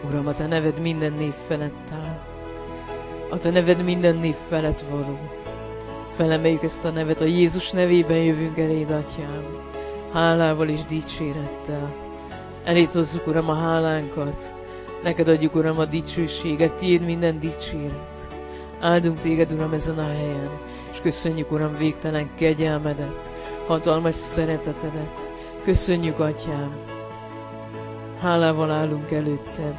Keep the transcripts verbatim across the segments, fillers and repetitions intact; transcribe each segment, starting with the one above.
Uram, a Te neved minden név felett áll. A Te neved minden név felett való. Felemeljük ezt a nevet, a Jézus nevében jövünk eléd, Atyám. Hálával és dicsérettel. Eléd hozzuk, Uram, a hálánkat. Neked adjuk, Uram, a dicsőséget, tiéd minden dicséret. Áldunk téged, Uram, ezen a helyen, és köszönjük, Uram, végtelen kegyelmedet, hatalmas szeretetedet. Köszönjük, Atyám. Hálával állunk előtted.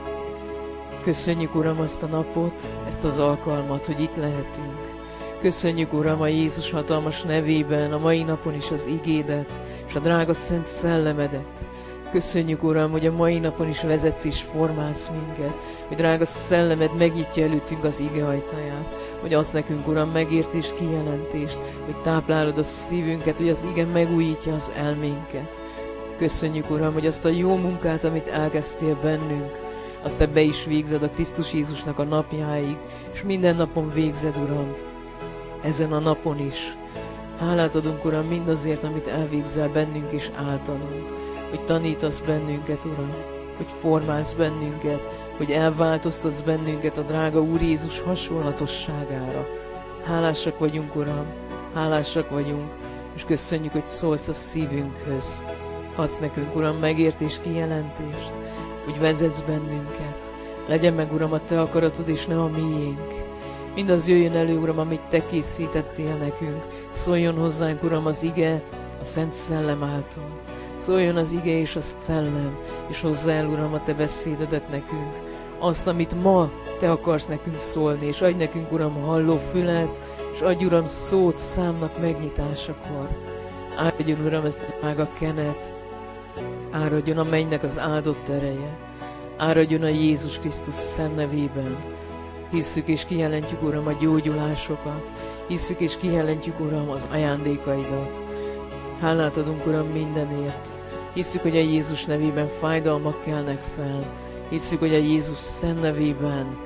Köszönjük, Uram, azt a napot, ezt az alkalmat, hogy itt lehetünk. Köszönjük, Uram, a Jézus hatalmas nevében, a mai napon is az igédet, és a drága szent szellemedet. Köszönjük, Uram, hogy a mai napon is vezetsz és formálsz minket, hogy drága szellemed megnyitja előttünk az ige ajtaját, hogy adsz nekünk, Uram, megértést, kijelentést, hogy táplálod a szívünket, hogy az ige megújítja az elménket. Köszönjük, Uram, hogy azt a jó munkát, amit elkezdtél bennünk, azt Te be is végzed a Krisztus Jézusnak a napjáig, és minden napon végzed, Uram, ezen a napon is. Hálát adunk, Uram, mindazért, amit elvégzel bennünk és általunk, hogy tanítasz bennünket, Uram, hogy formálsz bennünket, hogy elváltoztatsz bennünket a drága Úr Jézus hasonlatosságára. Hálásak vagyunk, Uram, hálásak vagyunk, és köszönjük, hogy szólsz a szívünkhöz. Adsz nekünk, Uram, megértés, kijelentést, hogy vezetsz bennünket. Legyen meg, Uram, a Te akaratod, és ne a miénk. Mindaz jöjjön elő, Uram, amit Te készítettél nekünk. Szóljon hozzánk, Uram, az ige a Szent Szellem által. Szóljon az ige és a szellem, és hozzá el, Uram, a Te beszédedet nekünk. Azt, amit ma Te akarsz nekünk szólni, és adj nekünk, Uram, halló fület, és adj, Uram, szót számnak megnyitásakor. Áradjon, Uram, ez meg a kenet, áradjon a mennynek az áldott ereje, áradjon a Jézus Krisztus szent nevében. Hisszük és kijelentjük, Uram, a gyógyulásokat, hisszük és kijelentjük, Uram, az ajándékaidat. Hálát adunk, Uram, mindenért. Hisszük, hogy a Jézus nevében fájdalmak kelnek fel. Hisszük, hogy a Jézus szent nevében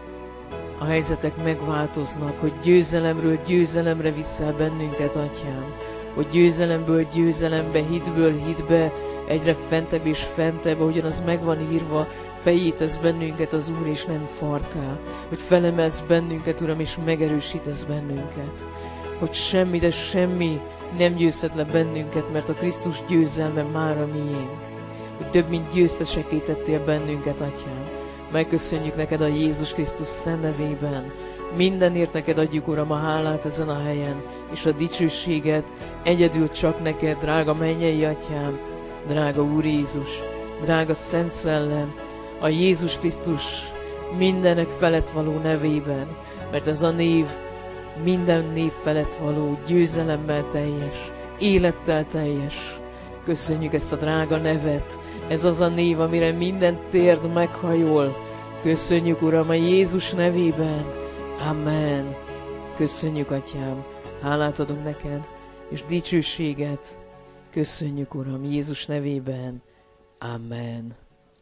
a helyzetek megváltoznak, hogy győzelemről győzelemre viszel bennünket, Atyám. Hogy győzelemből győzelembe, hitből hitbe, egyre fentebb és fentebb, ahogyan az meg van írva, fejítesz bennünket az Úr, és nem farkál. Hogy felemelsz bennünket, Uram, és megerősítesz bennünket. Hogy semmi, de semmi nem győzhet le bennünket, mert a Krisztus győzelme már a miénk. Hogy több mint győztesekké tettél bennünket, Atyám. Megköszönjük neked a Jézus Krisztus szent nevében. Mindenért neked adjuk, Uram, a hálát ezen a helyen, és a dicsőséget egyedül csak neked, drága mennyei Atyám, drága Úr Jézus, drága Szent Szellem, a Jézus Krisztus mindenek felett való nevében, mert ez a név minden név felett való, győzelemmel teljes, élettel teljes. Köszönjük ezt a drága nevet, ez az a név, amire minden térd meghajol. Köszönjük, Uram, a Jézus nevében. Amen. Köszönjük, Atyám, hálát adunk neked, és dicsőséget. Köszönjük, Uram, Jézus nevében. Amen.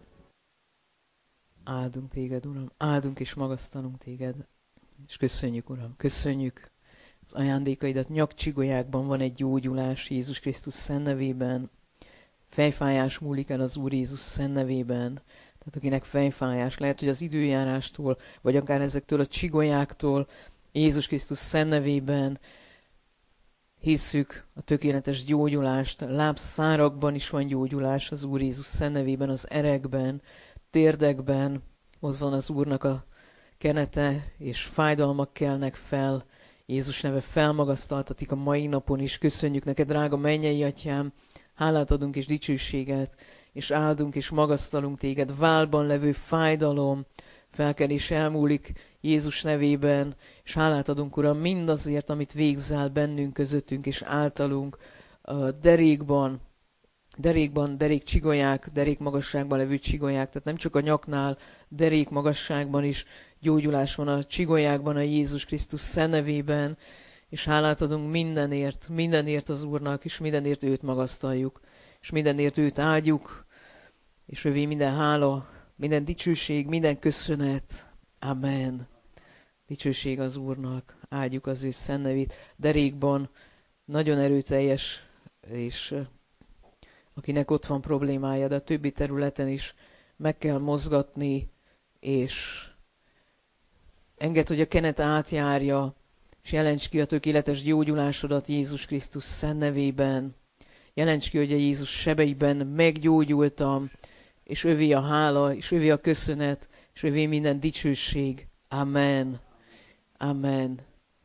Áldunk téged, Uram, áldunk és magasztalunk téged. És köszönjük, Uram, köszönjük az ajándékaidat. Nyakcsigolyákban van egy gyógyulás Jézus Krisztus szent nevében. Fejfájás múlik el az Úr Jézus szent nevében. Tehát akinek fejfájás, lehet, hogy az időjárástól, vagy akár ezektől a csigolyáktól, Jézus Krisztus szent nevében hisszük a tökéletes gyógyulást. Lábszárakban is van gyógyulás az Úr Jézus szent nevében, az erekben, térdekben. Ott van az Úrnak a kenete, és fájdalmak kelnek fel. Jézus neve felmagasztaltatik a mai napon is. Köszönjük neked, drága mennyei Atyám, hálát adunk és dicsőséget, és áldunk és magasztalunk téged. Válban levő fájdalom felkelés elmúlik Jézus nevében, és hálát adunk, Uram, mindazért, amit végzel bennünk, közöttünk és általunk. A derékban, derékban, derék csigolyák, derék magasságban levő csigolyák, tehát nem csak a nyaknál, derék magasságban is gyógyulás van a csigolyákban, a Jézus Krisztus szent nevében, és hálát adunk mindenért, mindenért az Úrnak, és mindenért őt magasztaljuk, és mindenért őt áldjuk, és övé minden hála, minden dicsőség, minden köszönet. Amen. Dicsőség az Úrnak, áldjuk az ő szent nevét. Derékban nagyon erőteljes, és akinek ott van problémája, de a többi területen is meg kell mozgatni, és engedd, hogy a kenet átjárja, és jelents ki a tökéletes gyógyulásodat Jézus Krisztus szent nevében. Jelents ki, hogy a Jézus sebeiben meggyógyultam, és övé a hála, és övé a köszönet, és övé minden dicsőség. Amen. Amen.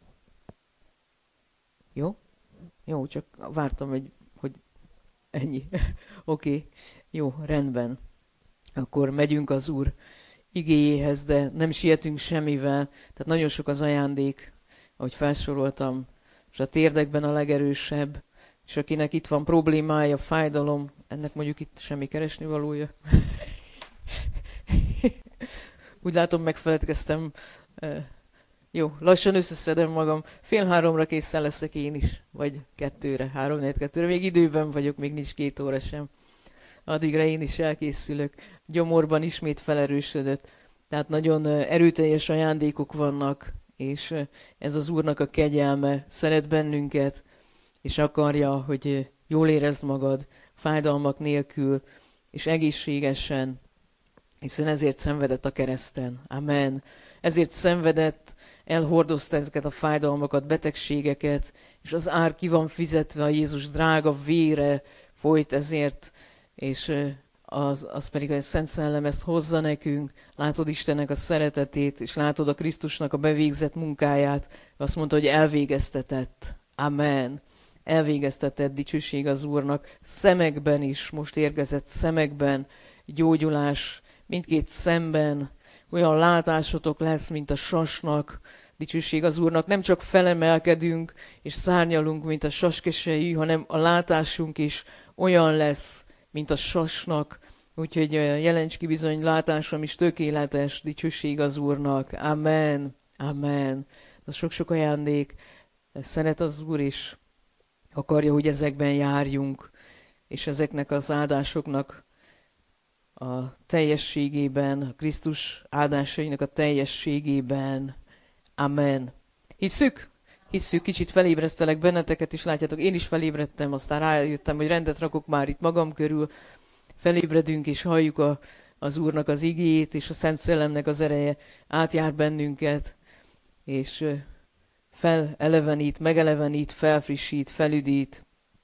Jó? Jó, csak vártam, hogy, hogy ennyi. Oké, okay. Jó, rendben. Akkor megyünk az Úr igéjéhez, de nem sietünk semmivel. Tehát nagyon sok az ajándék, ahogy felsoroltam, és a térdekben a legerősebb, és akinek itt van problémája, fájdalom, ennek mondjuk itt semmi keresnivalója. Úgy látom, megfeledkeztem. Jó, lassan összeszedem magam. Fél háromra készen leszek én is, vagy kettőre, három, négy, kettőre. Még időben vagyok, még nincs két óra sem. Addigra én is elkészülök. Gyomorban ismét felerősödött. Tehát nagyon erőteljes ajándékok vannak, és ez az Úrnak a kegyelme szeret bennünket, és akarja, hogy jól érezd magad, fájdalmak nélkül, és egészségesen, hiszen ezért szenvedett a kereszten. Amen. Ezért szenvedett, elhordozta ezeket a fájdalmakat, betegségeket, és az ár ki van fizetve, a Jézus drága vére folyt ezért, és az, az pedig a Szent Szellem ezt hozza nekünk. Látod Istennek a szeretetét, és látod a Krisztusnak a bevégzett munkáját. Azt mondta, hogy elvégeztetett. Amen. Elvégeztetett, dicsőség az Úrnak. Szemekben is, most érkezett szemekben, gyógyulás, mindkét szemben, olyan látásotok lesz, mint a sasnak, dicsőség az Úrnak. Nem csak felemelkedünk és szárnyalunk, mint a saskesejű, hanem a látásunk is olyan lesz, mint a sasnak. Úgyhogy jelents ki bizony, látásom is tökéletes, dicsőség az Úrnak. Amen. Amen. Ez sok-sok ajándék. Szeret az Úr is. Akarja, hogy ezekben járjunk, és ezeknek az áldásoknak a teljességében, a Krisztus áldásainak a teljességében. Amen. Hisszük? Hisszük, kicsit felébresztelek benneteket is, látjátok, én is felébredtem, aztán rájöttem, hogy rendet rakok már itt magam körül. Felébredünk és halljuk a, az Úrnak az igéjét, és a Szent Szellemnek az ereje átjár bennünket, és felelevenít, megelevenít, felfrissít, felüdít,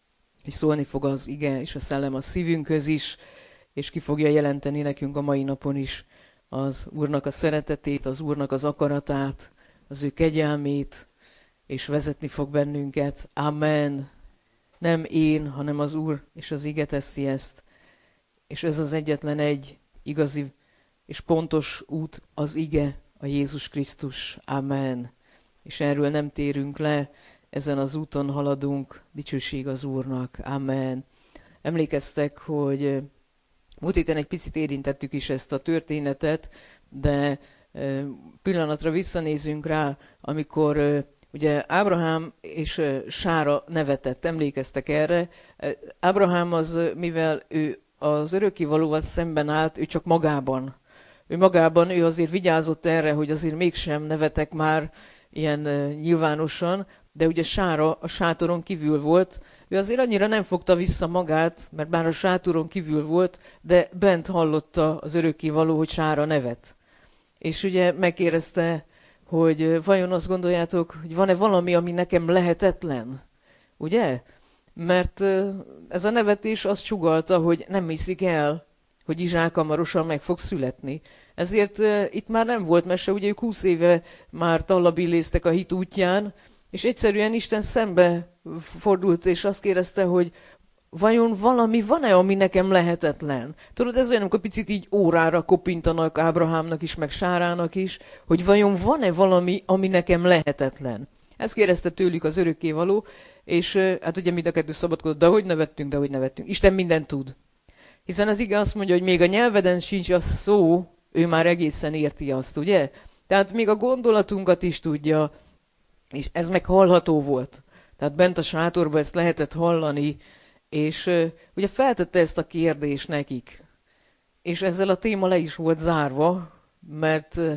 és szólni fog az ige és a szellem a szívünkhöz is, és ki fogja jelenteni nekünk a mai napon is az Úrnak a szeretetét, az Úrnak az akaratát, az ő kegyelmét, és vezetni fog bennünket. Amen. Nem én, hanem az Úr, és az ige teszi ezt. És ez az egyetlen egy igazi és pontos út, az ige, a Jézus Krisztus. Amen. És erről nem térünk le, ezen az úton haladunk, dicsőség az Úrnak. Amen. Emlékeztek, hogy múlt héten egy picit érintettük is ezt a történetet, de pillanatra visszanézünk rá, amikor ugye Ábrahám és Sára nevetett, emlékeztek erre. Ábrahám az, mivel ő az örökkévalóval szemben állt, ő csak magában. Ő magában, ő azért vigyázott erre, hogy azért mégsem nevetek már ilyen nyilvánosan, de ugye Sára a sátoron kívül volt, ő azért annyira nem fogta vissza magát, mert bár a sátoron kívül volt, de bent hallotta az örökkévaló, hogy Sára nevet. És ugye megkérdezte, hogy vajon azt gondoljátok, hogy van-e valami, ami nekem lehetetlen? Ugye? Mert ez a nevetés azt sugallta, hogy nem hiszik el, hogy Izsák hamarosan meg fog születni. Ezért itt már nem volt mese, ugye ők húsz éve már tallabilléztek a hit útján, és egyszerűen Isten szembe fordult, és azt kérdezte, hogy vajon valami van-e, ami nekem lehetetlen? Tudod, ez olyan, amikor picit így órára kopintanak Ábrahámnak is, meg Sárának is, hogy vajon van-e valami, ami nekem lehetetlen? Ezt kérdezte tőlük az örökkévaló, és hát ugye mind a kettő szabadkodott, de hogy nevettünk, de hogy nevettünk. Isten mindent tud. Hiszen az ige azt mondja, hogy még a nyelveden sincs a szó, ő már egészen érti azt, ugye? Tehát még a gondolatunkat is tudja, és ez meg hallható volt. Tehát bent a sátorban ezt lehetett hallani, és uh, ugye feltette ezt a kérdést nekik. És ezzel a téma le is volt zárva, mert uh,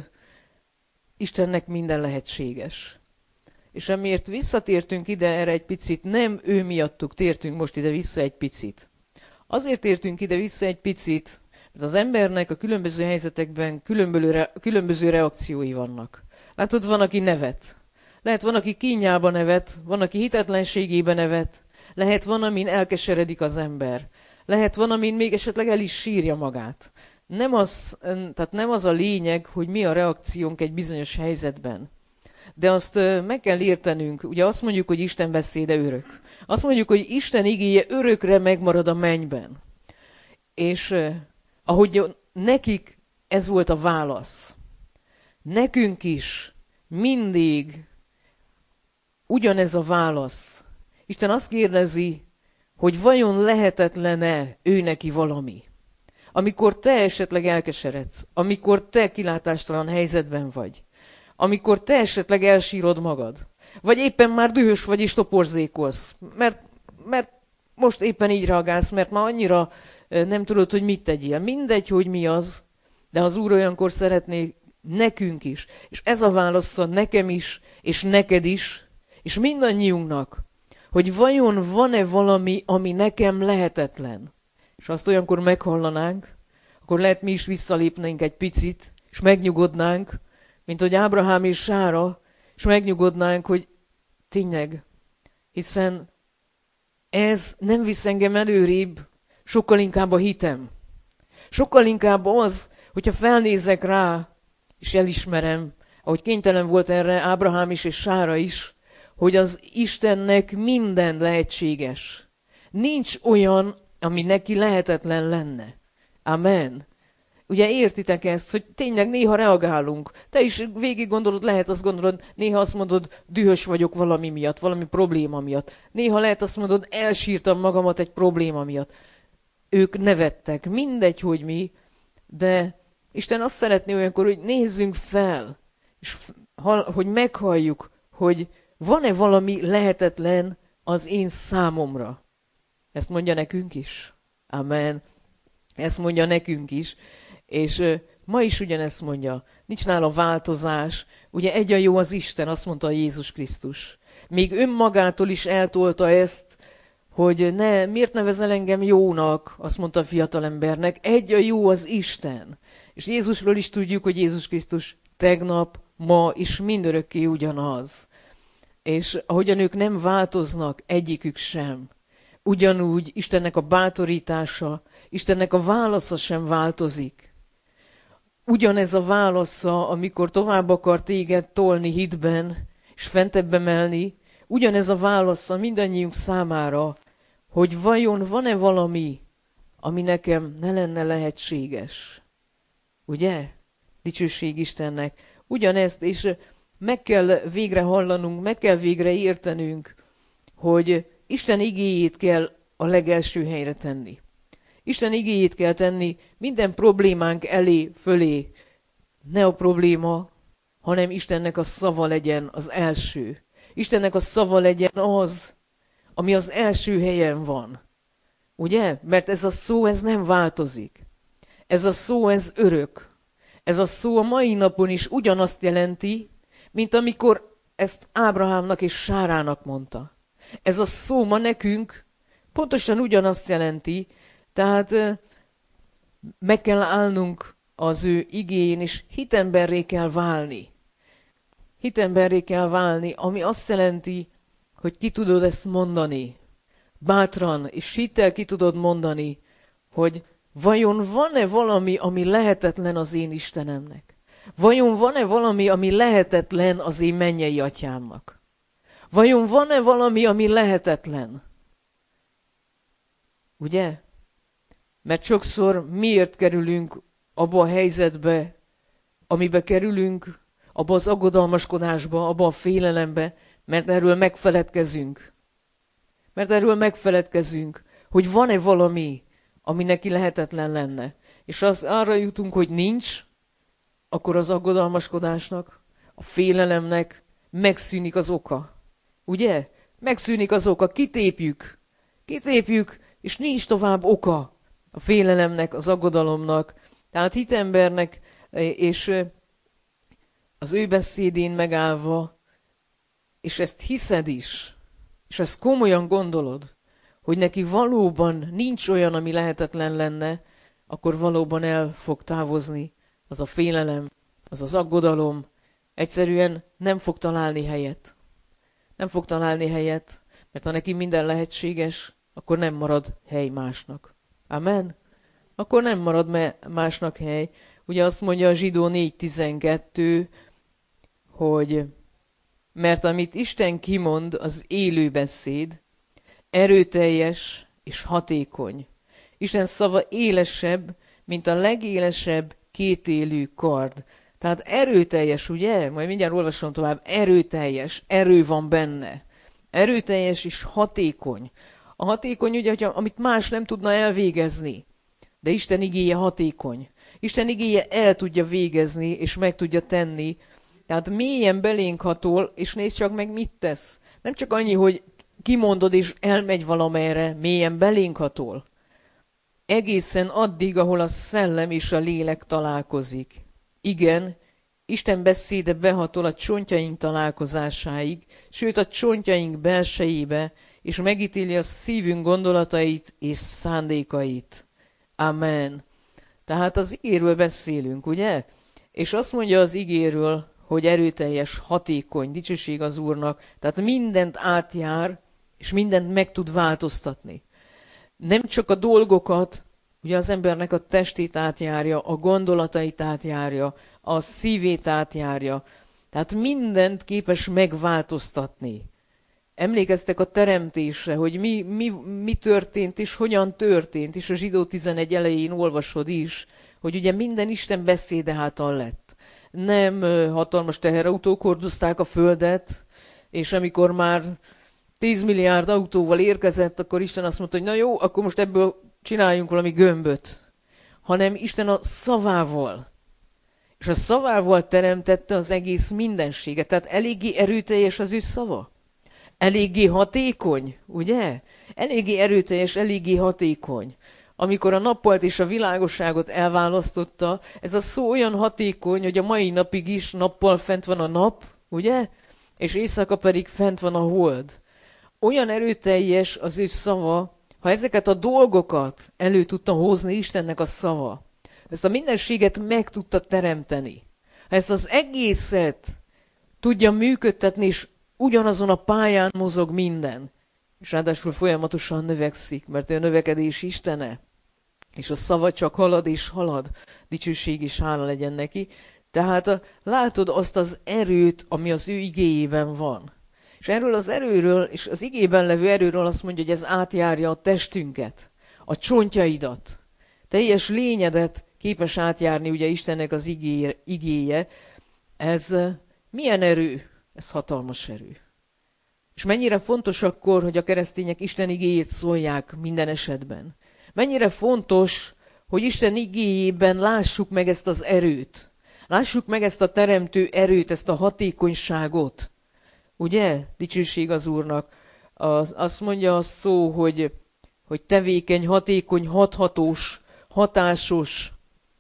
Istennek minden lehetséges. És amiért visszatértünk ide erre egy picit, nem ő miattuk tértünk most ide vissza egy picit. Azért tértünk ide vissza egy picit, Az embernek a különböző helyzetekben különböző, re- különböző reakciói vannak. Látod, van, aki nevet. Lehet, van, aki kínjába nevet, van, aki hitetlenségébe nevet. Lehet, van, amin elkeseredik az ember. Lehet, van, amin még esetleg el is sírja magát. Nem az, tehát nem az a lényeg, hogy mi a reakciónk egy bizonyos helyzetben. De azt meg kell értenünk, ugye azt mondjuk, hogy Isten beszéde örök. Azt mondjuk, hogy Isten igéje örökre megmarad a mennyben. És eh, ahogy nekik ez volt a válasz, nekünk is mindig ugyanez a válasz. Isten azt kérdezi, hogy vajon lehetetlen-e ő neki valami. Amikor te esetleg elkeseredsz, amikor te kilátástalan helyzetben vagy, amikor te esetleg elsírod magad, vagy éppen már dühös vagy és toporzékolsz, mert, mert most éppen így reagálsz, mert már annyira nem tudod, hogy mit tegyél. Mindegy, hogy mi az, de az Úr olyankor szeretné nekünk is, és ez a válasza nekem is, és neked is, és mindannyiunknak, hogy vajon van-e valami, ami nekem lehetetlen. És azt olyankor meghallanánk, akkor lehet mi is visszalépnénk egy picit, és megnyugodnánk, mint hogy Ábrahám és Sára, és megnyugodnánk, hogy tényleg, hiszen ez nem visz engem előrébb, sokkal inkább a hitem. Sokkal inkább az, hogyha felnézek rá, és elismerem, ahogy kénytelen volt erre Ábrahám is és Sára is, hogy az Istennek minden lehetséges. Nincs olyan, ami neki lehetetlen lenne. Amen. Ugye értitek ezt, hogy tényleg néha reagálunk. Te is végig gondolod, lehet azt gondolod, néha azt mondod, dühös vagyok valami miatt, valami probléma miatt. Néha lehet azt mondod, elsírtam magamat egy probléma miatt. Ők nevettek, mindegy, hogy mi, de Isten azt szeretné olyankor, hogy nézzünk fel, és hogy meghalljuk, hogy van-e valami lehetetlen az én számomra. Ezt mondja nekünk is. Amen. Ezt mondja nekünk is. És uh, ma is ugyanezt mondja. Nincs nála változás. Ugye egy a jó az Isten, azt mondta Jézus Krisztus. Még önmagától is eltolta ezt, hogy ne, miért nevezel engem jónak, azt mondta a fiatalembernek. Egy a jó az Isten. És Jézusról is tudjuk, hogy Jézus Krisztus tegnap, ma és mindörökké ugyanaz. És ahogyan ők nem változnak, egyikük sem. Ugyanúgy Istennek a bátorítása, Istennek a válasza sem változik. Ugyanez a válasza, amikor tovább akar téged tolni hitben, és fentebb emelni, ugyanez a válasza mindannyiunk számára, hogy vajon van-e valami, ami nekem ne lenne lehetséges. Ugye? Dicsőség Istennek. Ugyanezt, és meg kell végre hallanunk, meg kell végre értenünk, hogy Isten igéjét kell a legelső helyre tenni. Isten igéjét kell tenni minden problémánk elé, fölé. Ne a probléma, hanem Istennek a szava legyen az első. Istennek a szava legyen az, ami az első helyen van. Ugye? Mert ez a szó, ez nem változik. Ez a szó, ez örök. Ez a szó a mai napon is ugyanazt jelenti, mint amikor ezt Ábrahámnak és Sárának mondta. Ez a szó ma nekünk pontosan ugyanazt jelenti, tehát meg kell állnunk az ő igéjén, és hitemberré kell válni. Hitemberré kell válni, ami azt jelenti, hogy ki tudod ezt mondani. Bátran és hittel ki tudod mondani, hogy vajon van-e valami, ami lehetetlen az én Istenemnek? Vajon van-e valami, ami lehetetlen az én mennyei atyámnak? Vajon van-e valami, ami lehetetlen? Ugye? Mert sokszor miért kerülünk abba a helyzetbe, amibe kerülünk, abba az aggodalmaskodásba, abba a félelembe, mert erről megfeledkezünk. Mert erről megfeledkezünk, hogy van-e valami, ami neki lehetetlen lenne. És az, arra jutunk, hogy nincs, akkor az aggodalmaskodásnak, a félelemnek megszűnik az oka. Ugye? Megszűnik az oka, kitépjük. Kitépjük, és nincs tovább oka a félelemnek, az aggodalomnak. Tehát hitembernek, és az ő beszédén megállva, és ezt hiszed is, és ezt komolyan gondolod, hogy neki valóban nincs olyan, ami lehetetlen lenne, akkor valóban el fog távozni az a félelem, az az aggodalom, egyszerűen nem fog találni helyet. Nem fog találni helyet, mert ha neki minden lehetséges, akkor nem marad hely másnak. Amen? Akkor nem marad másnak hely. Ugye azt mondja a Zsidó négy tizenkettő, hogy mert amit Isten kimond, az élő beszéd, erőteljes és hatékony. Isten szava élesebb, mint a legélesebb kétélű kard. Tehát erőteljes, ugye? Majd mindjárt olvasom tovább. Erőteljes, erő van benne. Erőteljes és hatékony. A hatékony ugye, amit más nem tudna elvégezni. De Isten igéje hatékony. Isten igéje el tudja végezni, és meg tudja tenni. Tehát mélyen belénk hatol, és nézd csak meg, mit tesz. Nem csak annyi, hogy kimondod, és elmegy valamerre, mélyen belénk hatol. Egészen addig, ahol a szellem és a lélek találkozik. Igen, Isten beszéde behatol a csontjaink találkozásáig, sőt a csontjaink belsejébe, és megítéli a szívünk gondolatait és szándékait. Amen. Tehát az igéről beszélünk, ugye? És azt mondja az igéről, hogy erőteljes, hatékony, dicsőség az Úrnak, tehát mindent átjár, és mindent meg tud változtatni. Nem csak a dolgokat, ugye az embernek a testét átjárja, a gondolatait átjárja, a szívét átjárja, tehát mindent képes megváltoztatni. Emlékeztek a teremtésre, hogy mi, mi, mi történt és hogyan történt, és a Zsidó tizenegy elején olvasod is, hogy ugye minden Isten beszéde által lett. Nem hatalmas teherautók hordozták a földet, és amikor már tíz milliárd autóval érkezett, akkor Isten azt mondta, hogy na jó, akkor most ebből csináljunk valami gömböt. Hanem Isten a szavával. És a szavával teremtette az egész mindenséget. Tehát eléggé erőteljes az ő szava. Eléggé hatékony, ugye? Eléggé erőteljes, eléggé hatékony. Amikor a nappalt és a világosságot elválasztotta, ez a szó olyan hatékony, hogy a mai napig is nappal fent van a nap, ugye? És éjszaka pedig fent van a hold. Olyan erőteljes az ő szava, ha ezeket a dolgokat elő tudta hozni Istennek a szava, ezt a mindenséget meg tudta teremteni, ha ezt az egészet tudja működtetni, és ugyanazon a pályán mozog minden, és ráadásul folyamatosan növekszik, mert ő a növekedés Istene, és a szava csak halad és halad, dicsőség és hála legyen neki. Tehát látod azt az erőt, ami az ő igéjében van. És erről az erőről, és az igében levő erőről azt mondja, hogy ez átjárja a testünket, a csontjaidat, teljes lényedet képes átjárni ugye Istennek az igéje, igéje. Ez milyen erő? Ez hatalmas erő. És mennyire fontos akkor, hogy a keresztények Isten igéjét szólják minden esetben. Mennyire fontos, hogy Isten igéjében lássuk meg ezt az erőt. Lássuk meg ezt a teremtő erőt, ezt a hatékonyságot. Ugye? Dicsőség az Úrnak. Az, azt mondja a szó, hogy, hogy tevékeny, hatékony, hathatós, hatásos,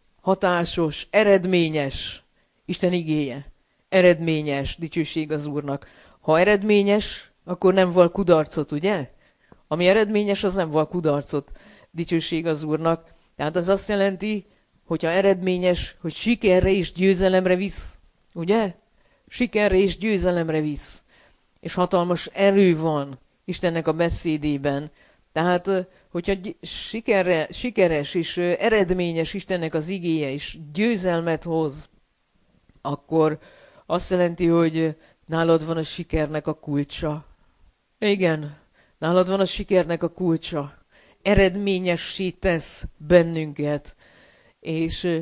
hatásos, eredményes. Isten igéje. Eredményes, dicsőség az Úrnak. Ha eredményes, akkor nem val kudarcot, ugye? Ami eredményes, az nem val kudarcot, dicsőség az Úrnak. Tehát az azt jelenti, hogyha eredményes, hogy sikerre és győzelemre visz, ugye? Sikerre és győzelemre visz. És hatalmas erő van Istennek a beszédében. Tehát, hogyha sikerre, sikeres és eredményes Istennek az igéje, és győzelmet hoz, akkor azt jelenti, hogy nálad van a sikernek a kulcsa. Igen, nálad van a sikernek a kulcsa. Eredményessé tesz bennünket. És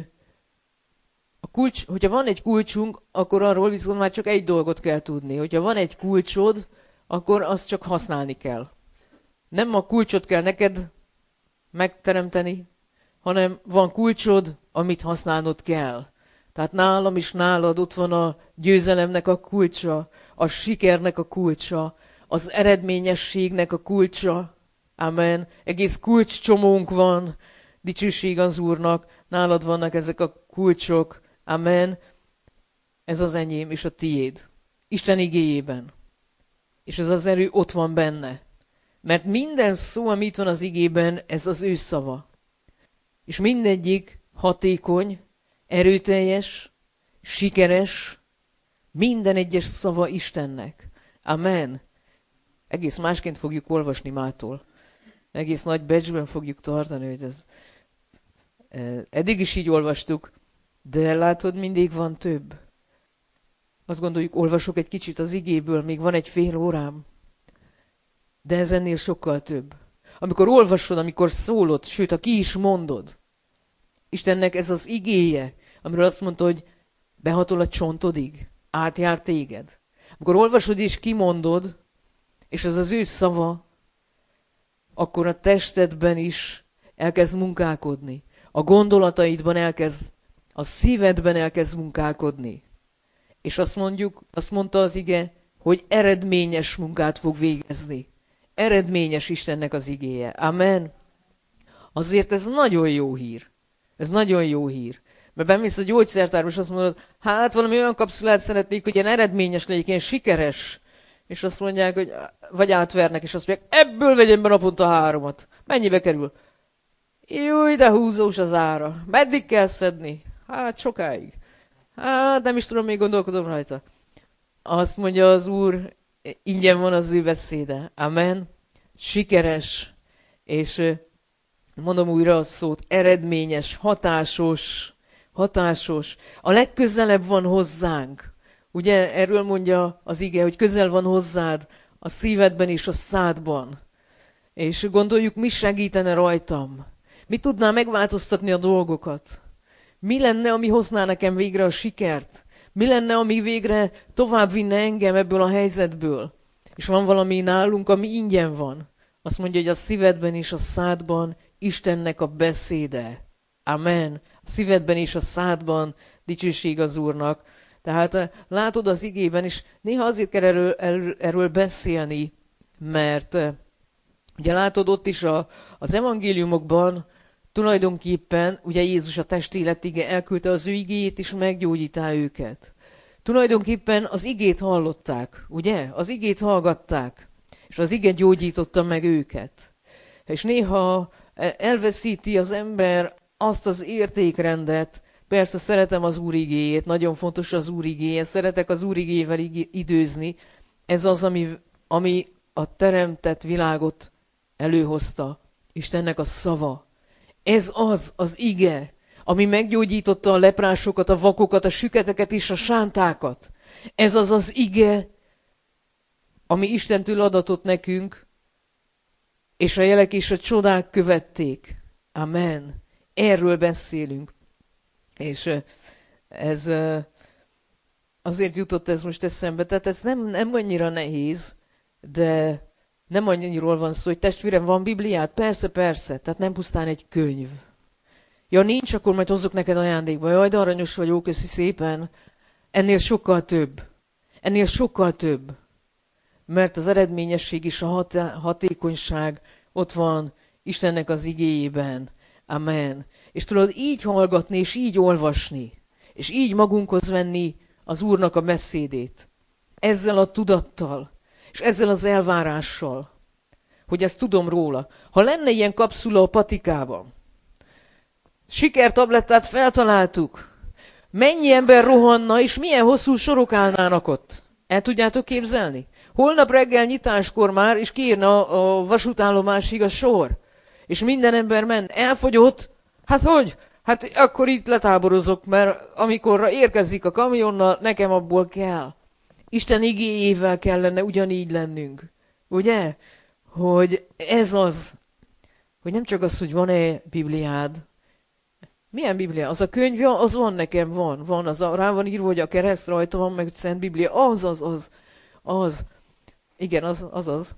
a kulcs, hogyha van egy kulcsunk, akkor arról viszont már csak egy dolgot kell tudni. Hogyha van egy kulcsod, akkor azt csak használni kell. Nem a kulcsot kell neked megteremteni, hanem van kulcsod, amit használnod kell. Tehát nálam is nálad ott van a győzelemnek a kulcsa, a sikernek a kulcsa, az eredményességnek a kulcsa. Amen. Egész kulcscsomónk van, dicsőség az Úrnak, nálad vannak ezek a kulcsok. Amen. Ez az enyém és a tiéd. Isten igéjében. És ez az erő ott van benne. Mert minden szó, ami itt van az igében, ez az ő szava. és mindegyik hatékony, erőteljes, sikeres, minden egyes szava Istennek. Amen. Egész másként fogjuk olvasni mától. Egész nagy becsben fogjuk tartani, hogy ez... Eddig is így olvastuk, de látod, mindig van több. Azt gondoljuk, olvasok egy kicsit az igéből, még van egy fél órám. De ez ennél sokkal több. Amikor olvasod, amikor szólod, sőt, ha ki is mondod, Istennek ez az igéje, amiről azt mondta, hogy behatol a csontodig, átjár téged. Amikor olvasod és kimondod, és ez az ő szava, akkor a testedben is elkezd munkálkodni. A gondolataidban elkezd, a szívedben elkezd munkálkodni. És azt mondjuk, azt mondta az ige, hogy eredményes munkát fog végezni. Eredményes Istennek az igéje. Amen. Azért ez nagyon jó hír. Ez nagyon jó hír. Mert bemész a gyógyszertárba, és azt mondod, hát valami olyan kapszulát szeretnék, hogy ilyen eredményes legyek, ilyen sikeres. És azt mondják, hogy vagy átvernek, és azt mondják, ebből vegyem be naponta háromat. Mennyibe kerül? Júj, de húzós az ára. Meddig kell szedni? Hát sokáig. Hát nem is tudom, még gondolkodom rajta. Azt mondja az Úr, ingyen van az ő beszéde. Amen. Sikeres. És mondom újra a szót, eredményes, hatásos, hatásos. A legközelebb van hozzánk. Ugye erről mondja az ige, hogy közel van hozzád a szívedben és a szádban. És gondoljuk, mi segítene rajtam? Mi tudná megváltoztatni a dolgokat? Mi lenne, ami hozná nekem végre a sikert? Mi lenne, ami végre tovább vinne engem ebből a helyzetből? És van valami nálunk, ami ingyen van. Azt mondja, hogy a szívedben és a szádban Istennek a beszéde. Amen. A szívedben és a szádban dicsőség az Úrnak. Tehát látod az igében, és néha azért kell erről, erről, erről beszélni, mert ugye látod ott is a, az evangéliumokban tulajdonképpen, ugye Jézus a testélet ige elküldte az ő igéjét, és meggyógyítá őket. Tulajdonképpen az igét hallották, ugye? Az igét hallgatták, és az ige gyógyította meg őket. És néha elveszíti az ember azt az értékrendet, persze szeretem az Úr igéjét, nagyon fontos az Úr igéje, szeretek az Úr igével időzni, ez az, ami, ami a teremtett világot előhozta, Istennek a szava. Ez az az ige, ami meggyógyította a leprásokat, a vakokat, a süketeket és a sántákat. Ez az az ige, ami Istentől adatott nekünk, és a jelek és a csodák követték. Amen. Erről beszélünk. És ez azért jutott ez most eszembe. Tehát ez nem, nem annyira nehéz, de nem annyiról van szó, hogy testvérem, van Bibliád? Persze, persze. Tehát nem pusztán egy könyv. Ja, nincs, akkor majd hozzuk neked ajándékba. Jaj, de aranyos vagy, ó, köszi szépen. Ennél sokkal több. Ennél sokkal több. Mert az eredményesség és a hat- hatékonyság ott van Istennek az igéjében. Amen. És tudod így hallgatni, és így olvasni, és így magunkhoz venni az Úrnak a beszédét. Ezzel a tudattal, és ezzel az elvárással, hogy ezt tudom róla. Ha lenne ilyen kapszula a patikában, sikertablettát feltaláltuk, mennyi ember rohanna, és milyen hosszú sorok állnának ott? El tudjátok képzelni? Holnap reggel nyitáskor már, és kiírna a vasútállomásig a sor. És minden ember ment. Elfogyott? Hát hogy? Hát akkor itt letáborozok, mert amikor érkezik a kamionnal, nekem abból kell. Isten igéjével kellene ugyanígy lennünk. Ugye? Hogy ez az, hogy nem csak az, hogy van-e Bibliád. Milyen Biblia? Az a könyv, ja, az van nekem, van. Van, az a, rá van írva, hogy a kereszt rajta van, meg Szent Biblia. Az, az, az, az. Igen, az, az, az.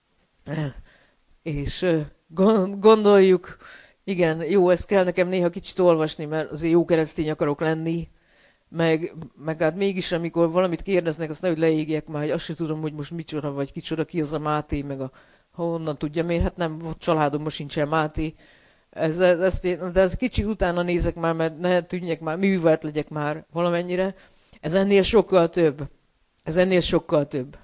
És gondoljuk, igen, jó, ezt kell nekem néha kicsit olvasni, mert azért jó keresztény akarok lenni, meg, meg hát mégis, amikor valamit kérdeznek, azt nehogy leégjek már, hogy azt sem tudom, hogy most micsoda vagy kicsoda, ki az a Máté, meg a honnan tudja, miért, hát nem, családomban sincsen Máté. Ez, ez, de ez kicsit utána nézek már, mert ne tűnjek már, művelt legyek már valamennyire. Ez ennél sokkal több. Ez ennél sokkal több.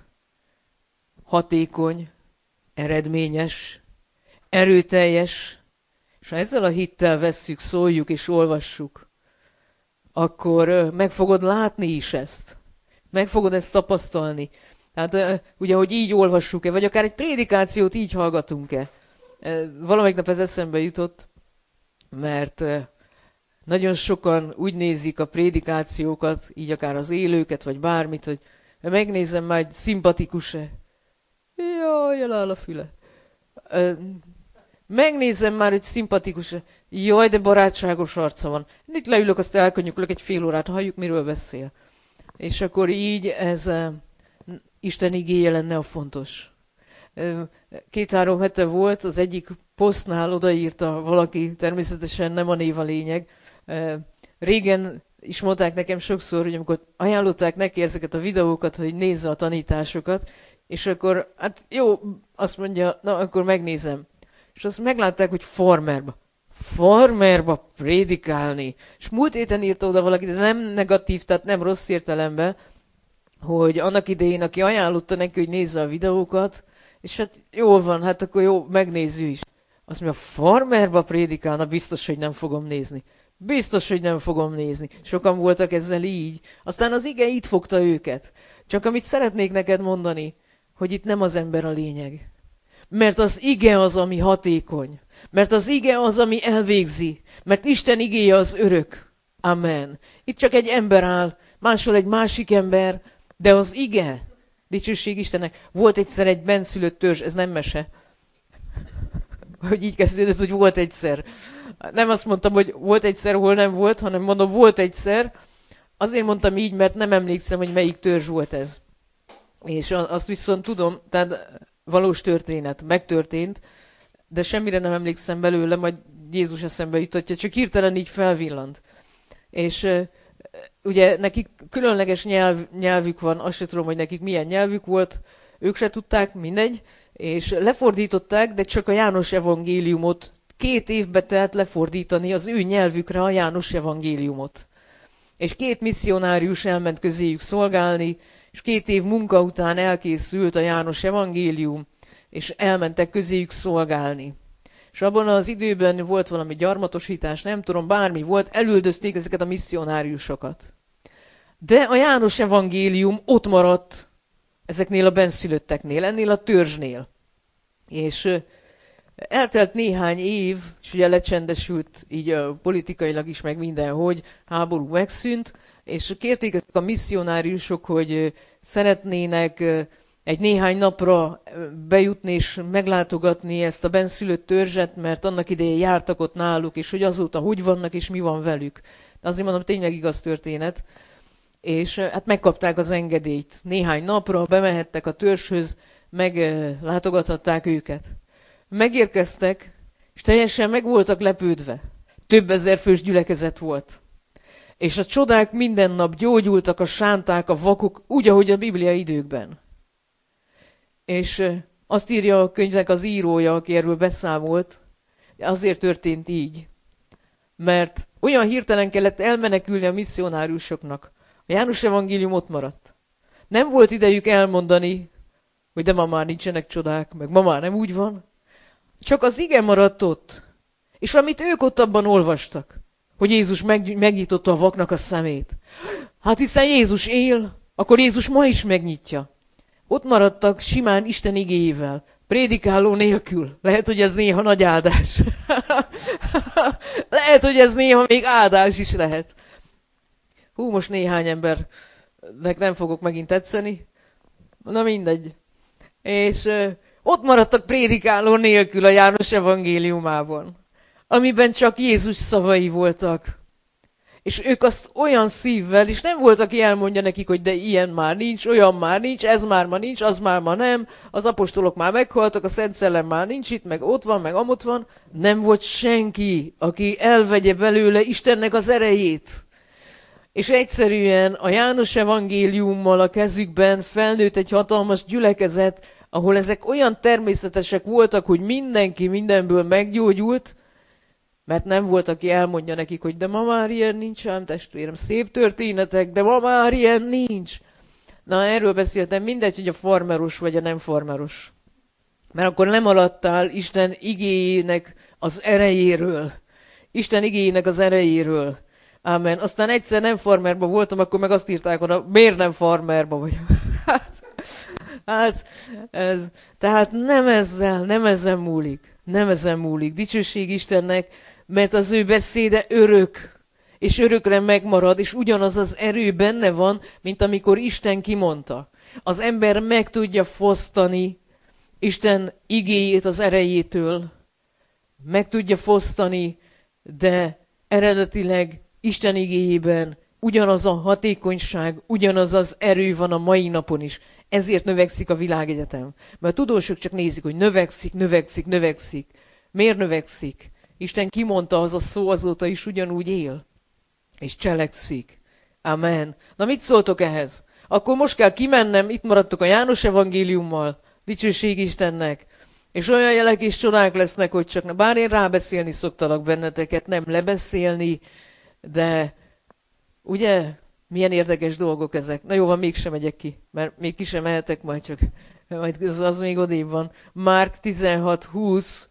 Hatékony, eredményes, erőteljes, És ha ezzel a hittel vesszük, szóljuk és olvassuk, akkor meg fogod látni is ezt. Meg fogod ezt tapasztalni. Tehát ugye, hogy így olvassuk-e, vagy akár egy prédikációt így hallgatunk-e. Valamelyik nap ez eszembe jutott, mert nagyon sokan úgy nézik a prédikációkat, így akár az élőket, vagy bármit, hogy megnézem már, hogy szimpatikus-e. Jaj, eláll a füle. Megnézem már, hogy szimpatikus-e. Jaj, de barátságos arca van. Itt leülök, azt elkönnyüklök egy fél órát, halljuk, miről beszél. És akkor így ez uh, Isten igéje lenne a fontos. Uh, Két-három hete volt, az egyik posztnál odaírta valaki, természetesen nem a név a lényeg. Uh, régen is mondták nekem sokszor, hogy amikor ajánlották neki ezeket a videókat, hogy nézze a tanításokat, és akkor, hát jó, azt mondja, na akkor megnézem. És azt meglátták, hogy farmerba. Farmerba prédikálni. És múlt héten írta oda valaki, de nem negatív, tehát nem rossz értelemben, hogy annak idején, aki ajánlotta neki, hogy nézze a videókat, és hát jól van, hát akkor jó, megnézzük is. Azt mondja, farmerba prédikálna, biztos, hogy nem fogom nézni. Biztos, hogy nem fogom nézni. Sokan voltak ezzel így. Aztán az ige itt fogta őket. Csak amit szeretnék neked mondani, hogy itt nem az ember a lényeg. Mert az ige az, ami hatékony. Mert az ige az, ami elvégzi. Mert Isten igéje az örök. Amen. Itt csak egy ember áll, máshol egy másik ember, de az ige, dicsőség Istennek, volt egyszer egy benszülött törzs, ez nem mese. Hogy így kezdődött, hogy volt egyszer. Nem azt mondtam, hogy volt egyszer, hol nem volt, hanem mondom, volt egyszer. Azért mondtam így, mert nem emlékszem, hogy melyik törzs volt ez. És azt viszont tudom, tehát valós történet, megtörtént, de semmire nem emlékszem belőle, majd Jézus eszembe jutatja, csak hirtelen így felvillant. És uh, ugye nekik különleges nyelv, nyelvük van, azt sem tudom, hogy nekik milyen nyelvük volt, ők se tudták, mindegy, és lefordították, de csak a János evangéliumot, két évbe telt lefordítani az ő nyelvükre a János evangéliumot. És két misszionárius elment közéjük szolgálni, és két év munka után elkészült a János evangélium, és elmentek közéjük szolgálni. És abban az időben volt valami gyarmatosítás, nem tudom, bármi volt, elüldözték ezeket a misszionáriusokat. De a János evangélium ott maradt ezeknél a benszülötteknél, ennél a törzsnél. És eltelt néhány év, és ugye lecsendesült így politikailag is, meg mindenhogy, háború megszűnt, és kérték ezek a misszionáriusok, hogy szeretnének egy néhány napra bejutni és meglátogatni ezt a benszülött törzset, mert annak idején jártak ott náluk, és hogy azóta hogy vannak, és mi van velük. De azért mondom, tényleg igaz történet. És hát megkapták az engedélyt. Néhány napra bemehettek a törzshöz, meglátogathatták őket. Megérkeztek, és teljesen meg voltak lepődve. Több ezer fős gyülekezet volt. És a csodák minden nap gyógyultak, a sánták, a vakok, úgy, ahogy a Biblia időkben. És azt írja a könyvnek az írója, aki erről beszámolt, azért történt így. Mert olyan hirtelen kellett elmenekülni a misszionáriusoknak. A János evangélium ott maradt. Nem volt idejük elmondani, hogy de ma már nincsenek csodák, meg ma már nem úgy van. Csak az ige maradt ott. És amit ők ott abban olvastak, hogy Jézus meg, megnyitotta a vaknak a szemét. Hát hiszen Jézus él, akkor Jézus ma is megnyitja. Ott maradtak simán Isten igéjével, prédikáló nélkül. Lehet, hogy ez néha nagy áldás. Lehet, hogy ez néha még áldás is lehet. Hú, most néhány embernek nem fogok megint tetszeni. Na mindegy. És ö, ott maradtak prédikáló nélkül a János evangéliumában, amiben csak Jézus szavai voltak. És ők azt olyan szívvel, és nem volt, aki elmondja nekik, hogy de ilyen már nincs, olyan már nincs, ez már ma nincs, az már ma nem, az apostolok már meghaltak, a Szent Szellem már nincs itt, meg ott van, meg amott van. Nem volt senki, aki elvegye belőle Istennek az erejét. És egyszerűen a János evangéliummal a kezükben felnőtt egy hatalmas gyülekezet, ahol ezek olyan természetesek voltak, hogy mindenki mindenből meggyógyult, mert nem volt, aki elmondja nekik, hogy de ma már ilyen nincs, ám testvérem, szép történetek, de ma már ilyen nincs. Na, erről beszéltem, mindegy, hogy a farmeros vagy a nem farmeros. Mert akkor lemaradtál Isten igéjének az erejéről. Isten igéjének az erejéről. Amen. Aztán egyszer nem farmerba voltam, akkor meg azt írták, hogy miért nem farmerba vagy. Hát, hát ez, tehát nem ezzel, nem ezen múlik. Nem ezen múlik. Dicsőség Istennek, mert az ő beszéde örök. És örökre megmarad, és ugyanaz az erő benne van, mint amikor Isten kimondta. Az ember meg tudja fosztani Isten igéjét az erejétől, meg tudja fosztani, de eredetileg Isten igéjében ugyanaz a hatékonyság, ugyanaz az erő van a mai napon is. Ezért növekszik a világegyetem. Mert a tudósok csak nézik, hogy növekszik, növekszik, növekszik. Miért növekszik? Isten kimondta, az a szó azóta is ugyanúgy él. És cselekszik. Amen. Na mit szóltok ehhez? Akkor most kell kimennem, itt maradtok a János evangéliummal. Dicsőség Istennek. És olyan jelek és csodák lesznek, hogy csak, bár én rábeszélni szoktalak benneteket, nem lebeszélni, de ugye, milyen érdekes dolgok ezek. Na jó, van, mégsem megyek ki, mert még ki sem mehetek, majd csak, majd az, az még odébb van. Márk tizenhat húsz,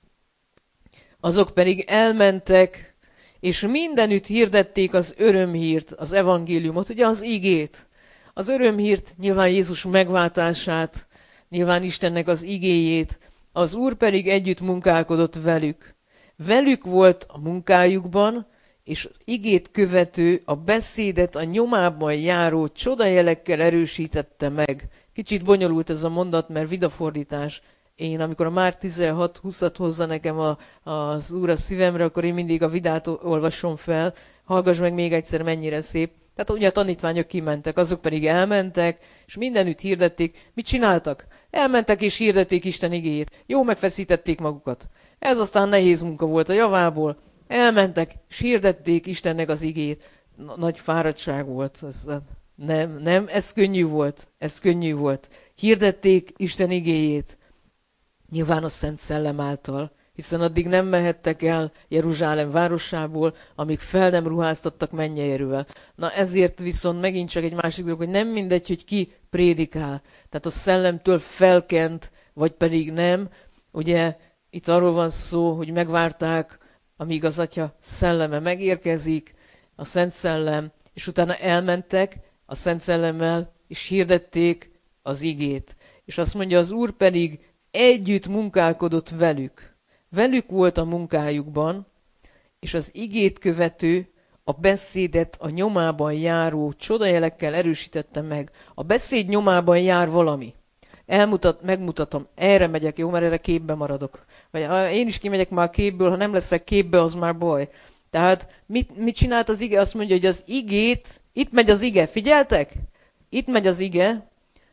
azok pedig elmentek, és mindenütt hirdették az örömhírt, az evangéliumot, ugye az igét. Az örömhírt, nyilván Jézus megváltását, nyilván Istennek az igéjét, az Úr pedig együtt munkálkodott velük. Velük volt a munkájukban, és az igét követő, a beszédet a nyomában járó csodajelekkel erősítette meg. Kicsit bonyolult ez a mondat, mert vidafordítás. Én, amikor a Márk tizenhat húszat hozza nekem a, az Úr a szívemre, akkor én mindig a vidát olvasom fel. Hallgass meg még egyszer, mennyire szép. Tehát ugye a tanítványok kimentek, azok pedig elmentek, és mindenütt hirdették. Mit csináltak? Elmentek és hirdették Isten igéjét. Jó megfeszítették magukat. Ez aztán nehéz munka volt a javából. Elmentek és hirdették Istennek az igéjét. Nagy fáradtság volt. Ez, nem, nem, ez könnyű volt. Ez könnyű volt. Hirdették Isten igéjét. Nyilván a Szent Szellem által, hiszen addig nem mehettek el Jeruzsálem városából, amíg fel nem ruháztattak mennyei erővel. Na ezért viszont megint csak egy másik dolog, hogy nem mindegy, hogy ki prédikál. Tehát a szellemtől felkent, vagy pedig nem. Ugye itt arról van szó, hogy megvárták, amíg az Atya szelleme megérkezik, a Szent Szellem, és utána elmentek a Szent Szellemmel, és hirdették az igét. És azt mondja, az Úr pedig együtt munkálkodott velük. Velük volt a munkájukban, és az igét követő, a beszédet a nyomában járó csodajelekkel erősítette meg. A beszéd nyomában jár valami. Elmutat, megmutatom, erre megyek, jó, mert erre képbe maradok. Vagy ha én is kimegyek már a képből, ha nem leszek képbe, az már baj. Tehát mit, mit csinált az ige? Azt mondja, hogy az igét, itt megy az ige, figyeltek? Itt megy az ige,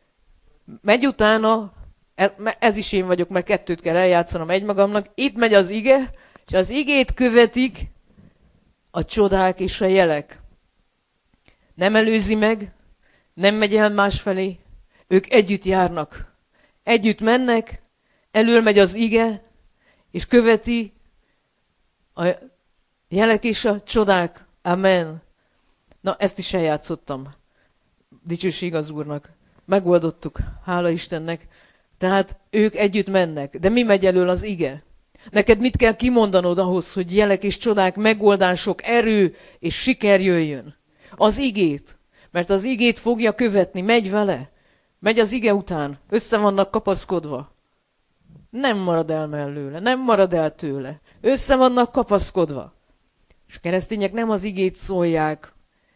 megy utána, ez is én vagyok, mert kettőt kell eljátszanom egymagamnak. Itt megy az ige, és az igét követik a csodák és a jelek. Nem előzi meg, nem megy el másfelé, ők együtt járnak. Együtt mennek, elől megy az ige, és követi a jelek és a csodák. Amen. Na, ezt is eljátszottam. Dicsőség az Úrnak. Megoldottuk. Hála Istennek. Tehát ők együtt mennek. De mi megy elől? Az ige. Neked mit kell kimondanod ahhoz, hogy jelek és csodák, megoldások, erő és siker jöjjön? Az igét. Mert az igét fogja követni, megy vele. Megy az ige után. Össze vannak kapaszkodva. Nem marad el mellőle, nem marad el tőle. Össze vannak kapaszkodva. És a keresztények nem az igét szólják.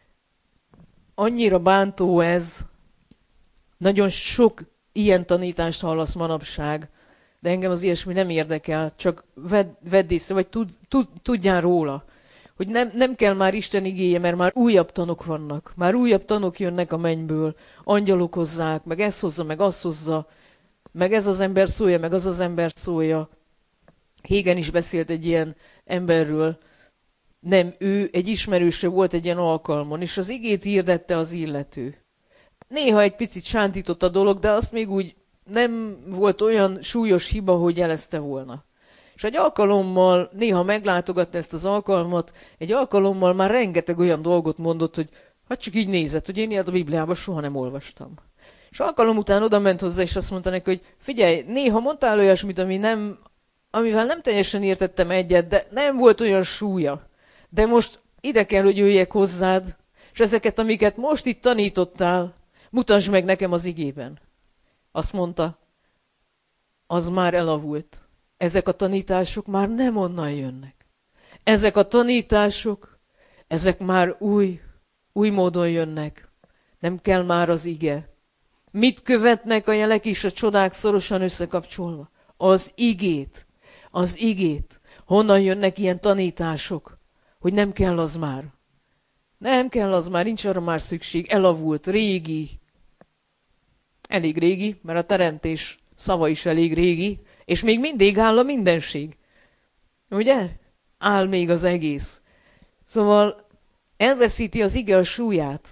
Annyira bántó ez. Nagyon sok ilyen tanítást hallasz manapság, de engem az ilyesmi nem érdekel, csak vedd, vedd észre, vagy tud, tud, tudjál róla, hogy nem, nem kell már Isten igéje, mert már újabb tanok vannak, már újabb tanok jönnek a mennyből, angyalok hozzák, meg ez hozza, meg azt hozza, meg ez az ember szólja, meg az az ember szólja. Hégen is beszélt egy ilyen emberről, nem ő, egy ismerőse volt egy ilyen alkalmon, és az igét hirdette az illető. Néha egy picit sántított a dolog, de azt még úgy nem volt olyan súlyos hiba, hogy jelezte volna. És egy alkalommal, néha meglátogatta ezt az alkalmat, egy alkalommal már rengeteg olyan dolgot mondott, hogy hát csak így nézett, hogy én ilyet a Bibliában soha nem olvastam. És alkalom után oda ment hozzá, és azt mondta neki, hogy figyelj, néha mondtál olyasmit, ami nem, amivel nem teljesen értettem egyet, de nem volt olyan súlya. De most ide kell, hogy jöjjek hozzád, és ezeket, amiket most itt tanítottál, mutasd meg nekem az igében. Azt mondta, az már elavult. Ezek a tanítások már nem onnan jönnek. Ezek a tanítások, ezek már új, új módon jönnek. Nem kell már az ige. Mit követnek a jelek és a csodák szorosan összekapcsolva? Az igét. Az igét. Honnan jönnek ilyen tanítások? Hogy nem kell az már. Nem kell az már, nincs arra már szükség. Elavult, régi. Elég régi, mert a teremtés szava is elég régi, és még mindig áll a mindenség. Ugye? Áll még az egész. Szóval elveszíti az ige a súlyát.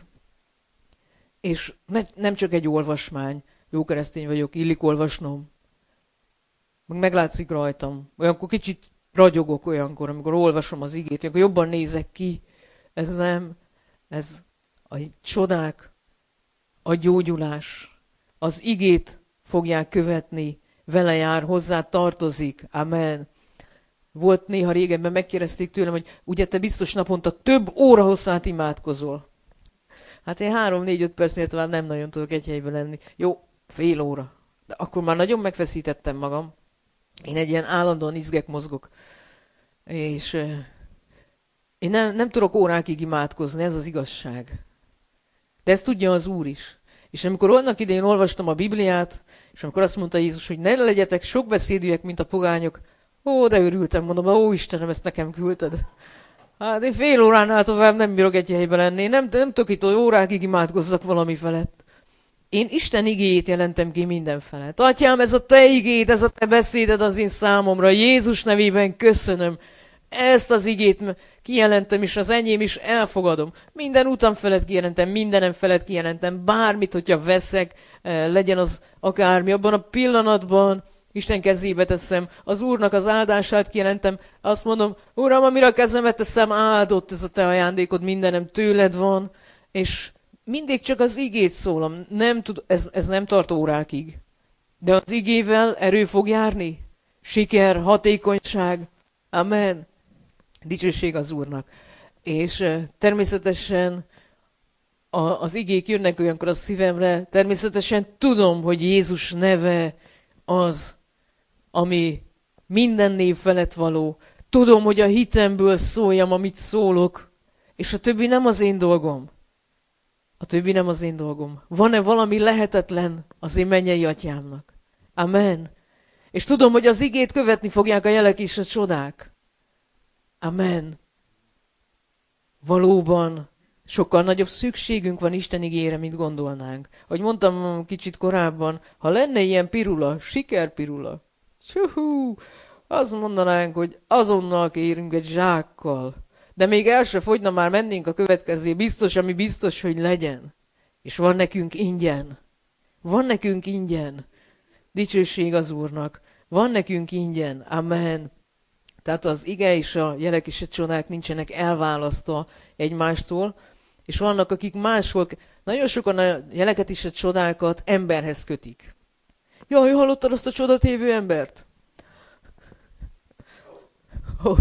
És ne, nem csak egy olvasmány. Jó keresztény vagyok, illik olvasnom. Meg meglátszik rajtam. Olyankor kicsit ragyogok olyankor, amikor olvasom az igét, olyankor jobban nézek ki. Ez nem, ez a csodák, a gyógyulás. Az igét fogják követni, vele jár, hozzá tartozik. Amen. Volt néha régebben, megkérdezték tőlem, hogy ugye te biztos naponta több óra hosszát imádkozol. Hát én három-négy-öt percnél tovább nem nagyon tudok egy helyben lenni. Jó, fél óra. De akkor már nagyon megfeszítettem magam. Én egy ilyen állandóan izgek, mozgok. És euh, én nem, nem tudok órákig imádkozni, ez az igazság. De ezt tudja az Úr is. És amikor annak idején olvastam a Bibliát, és amikor azt mondta Jézus, hogy ne legyetek sok beszédűek, mint a pogányok, ó, de örültem, mondom, ó Istenem, ezt nekem küldted. Hát én fél óránál tovább nem bírok egy helyben lenni, nem, nem tudok itt, hogy órákig imádkozzak valami felett. Én Isten igéjét jelentem ki minden felett. Atyám, ez a te igéd, ez a te beszéded az én számomra. Jézus nevében köszönöm. Ezt az igét kijelentem, és az enyém is elfogadom. Minden utam felett kijelentem, mindenem felett kijelentem. Bármit, hogyha veszek, legyen az akármi. Abban a pillanatban Isten kezébe teszem, az Úrnak az áldását kijelentem. Azt mondom, Uram, amire a kezemet teszem, áldott ez a te ajándékod, mindenem tőled van. És mindig csak az igét szólom. Nem tud, ez, ez nem tart órákig. De az igével erő fog járni. Siker, hatékonyság. Amen. Dicsőség az Úrnak. És uh, természetesen a, az igék jönnek olyankor a szívemre. Természetesen tudom, hogy Jézus neve az, ami minden név felett való. Tudom, hogy a hitemből szóljam, amit szólok. És a többi nem az én dolgom. A többi nem az én dolgom. Van-e valami lehetetlen az én mennyei atyámnak? Amen. És tudom, hogy az igét követni fogják a jelek és a csodák. Amen. Valóban sokkal nagyobb szükségünk van Isten igére, mint gondolnánk. Ahogy mondtam kicsit korábban, ha lenne ilyen pirula, sikerpirula, csuhú, azt mondanánk, hogy azonnal kérünk egy zsákkal. De még el se fogyna, már mennénk a következő, biztos, ami biztos, hogy legyen. És van nekünk ingyen. Van nekünk ingyen. Dicsőség az Úrnak. Van nekünk ingyen. Amen. Tehát az ige és a jelek és a csodák nincsenek elválasztva egymástól, és vannak, akik máshol, nagyon sokan a jeleket és a csodákat emberhez kötik. Jaj, hallottad azt a csodatévő embert? Oh.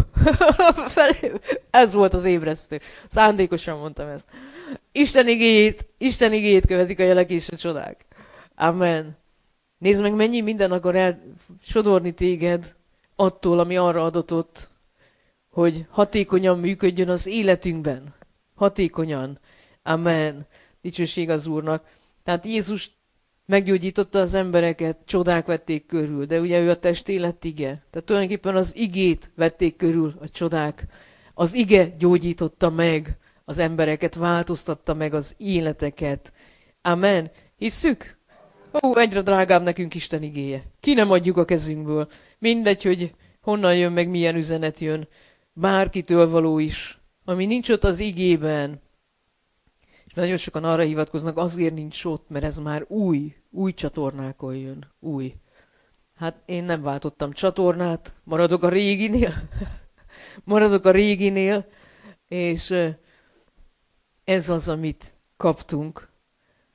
Ez volt az ébresztő. Szándékosan mondtam ezt. Isten igéjét, Isten igéjét követik a jelek és a csodák. Amen. Nézd meg, mennyi minden akar elsodorni téged attól, ami arra adatott, hogy hatékonyan működjön az életünkben. Hatékonyan. Amen. Dicsőség az Úrnak. Tehát Jézus meggyógyította az embereket, csodák vették körül, de ugye ő a testélet ige. Tehát tulajdonképpen az igét vették körül a csodák. Az ige gyógyította meg az embereket, változtatta meg az életeket. Amen. Hisszük? Ó, egyre drágább nekünk Isten igéje. Ki nem adjuk a kezünkből. Mindegy, hogy honnan jön, meg milyen üzenet jön. Bárkitől való is. Ami nincs ott az igében. És nagyon sokan arra hivatkoznak, azért nincs ott, mert ez már új, új csatornákon jön. Új. Hát én nem váltottam csatornát, maradok a réginél. maradok a réginél, és ez az, amit kaptunk.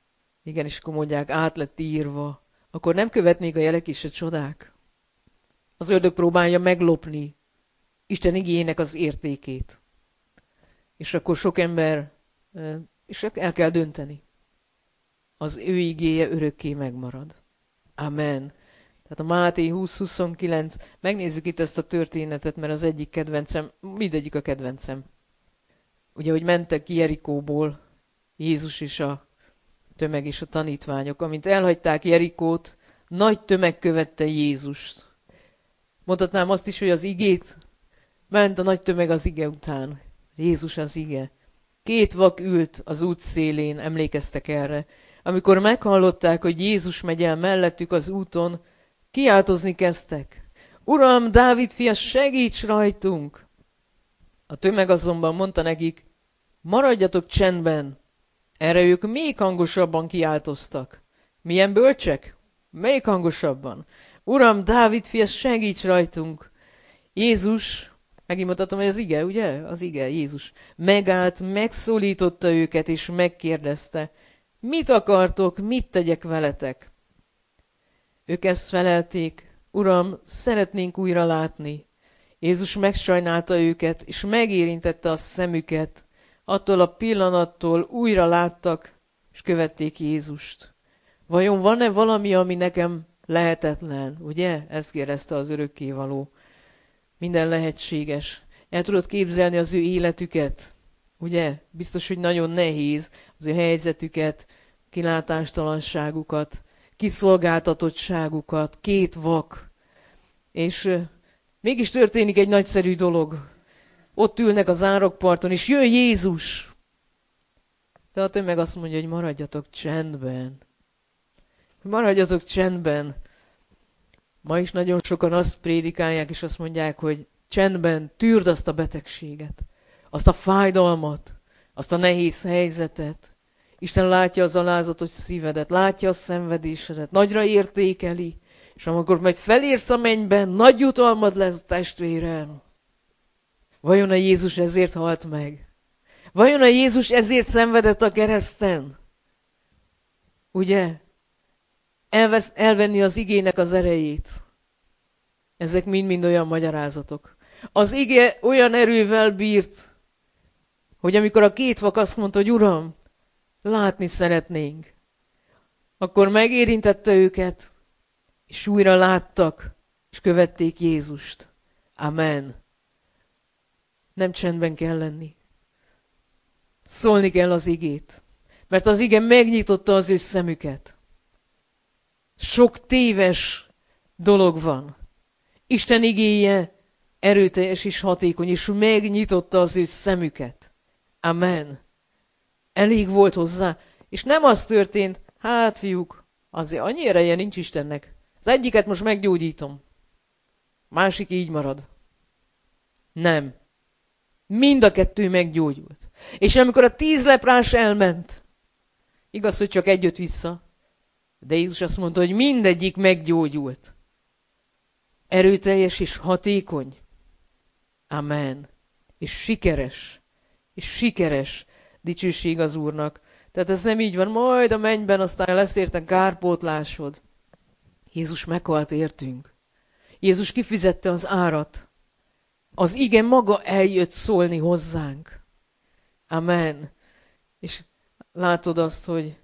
Igen, és akkor mondják, át lett írva. Akkor nem követnék a jelek és a csodák? Az ördög próbálja meglopni Isten igéjének az értékét. És akkor sok ember, és el kell dönteni. Az ő igéje örökké megmarad. Amen. Tehát a Máté húsz huszonkilenc, megnézzük itt ezt a történetet, mert az egyik kedvencem, mindegyik a kedvencem. Ugye, hogy mentek ki Jerikóból Jézus és a tömeg és a tanítványok. Amint elhagyták Jerikót, nagy tömeg követte Jézust. Mondhatnám azt is, hogy az igét ment a nagy tömeg az ige után. Jézus az ige. Két vak ült az út szélén, emlékeztek erre. Amikor meghallották, hogy Jézus megy el mellettük az úton, kiáltozni kezdtek. Uram, Dávid fia, segíts rajtunk! A tömeg azonban mondta nekik, maradjatok csendben. Erre ők még hangosabban kiáltoztak. Milyen bölcsek? Még hangosabban. Uram, Dávid fia, segíts rajtunk! Jézus, megint mutatom, hogy az ige, ugye? Az ige, Jézus. Megállt, megszólította őket, és megkérdezte, mit akartok, mit tegyek veletek? Ők ezt felelték, Uram, szeretnénk újra látni. Jézus megsajnálta őket, és megérintette a szemüket. Attól a pillanattól újra láttak, és követték Jézust. Vajon van-e valami, ami nekem lehetetlen? Ugye? Ezt kérdezte az örökkévaló. Minden lehetséges. El tudod képzelni az ő életüket? Ugye? Biztos, hogy nagyon nehéz az ő helyzetüket, kilátástalanságukat, kiszolgáltatottságukat, két vak. És euh, mégis történik egy nagyszerű dolog. Ott ülnek az árokparton, és jön Jézus. De a tömeg azt mondja, hogy maradjatok csendben. Maradjatok csendben. Ma is nagyon sokan azt prédikálják, és azt mondják, hogy csendben tűrd azt a betegséget, azt a fájdalmat, azt a nehéz helyzetet. Isten látja az alázatos szívedet, látja a szenvedésedet, nagyra értékeli, és amikor majd felérsz a mennyben, nagy jutalmad lesz, testvérem. Vajon a Jézus ezért halt meg? Vajon a Jézus ezért szenvedett a kereszten? Ugye? Elvesz, elvenni az igének az erejét. Ezek mind-mind olyan magyarázatok. Az ige olyan erővel bírt, hogy amikor a két vak azt mondta, hogy Uram, látni szeretnénk, akkor megérintette őket, és újra láttak, és követték Jézust. Amen. Nem csendben kell lenni. Szólni kell az igét, mert az ige megnyitotta az ő szemüket. Sok téves dolog van. Isten igéje erőteljes és hatékony, és megnyitotta az ő szemüket. Amen. Elég volt hozzá. És nem az történt, hát fiúk, azért annyi ereje nincs Istennek. Az egyiket most meggyógyítom. Másik így marad. Nem. Mind a kettő meggyógyult. És amikor a tíz leprás elment, igaz, hogy csak egy jött vissza, de Jézus azt mondta, hogy mindegyik meggyógyult. Erőteljes és hatékony. Amen. És sikeres. És sikeres. Dicsőség az Úrnak. Tehát ez nem így van, majd a mennyben aztán lesz érten kárpótlásod. Jézus meghalt értünk. Jézus kifizette az árat. Az ige maga eljött szólni hozzánk. Amen. És látod azt, hogy,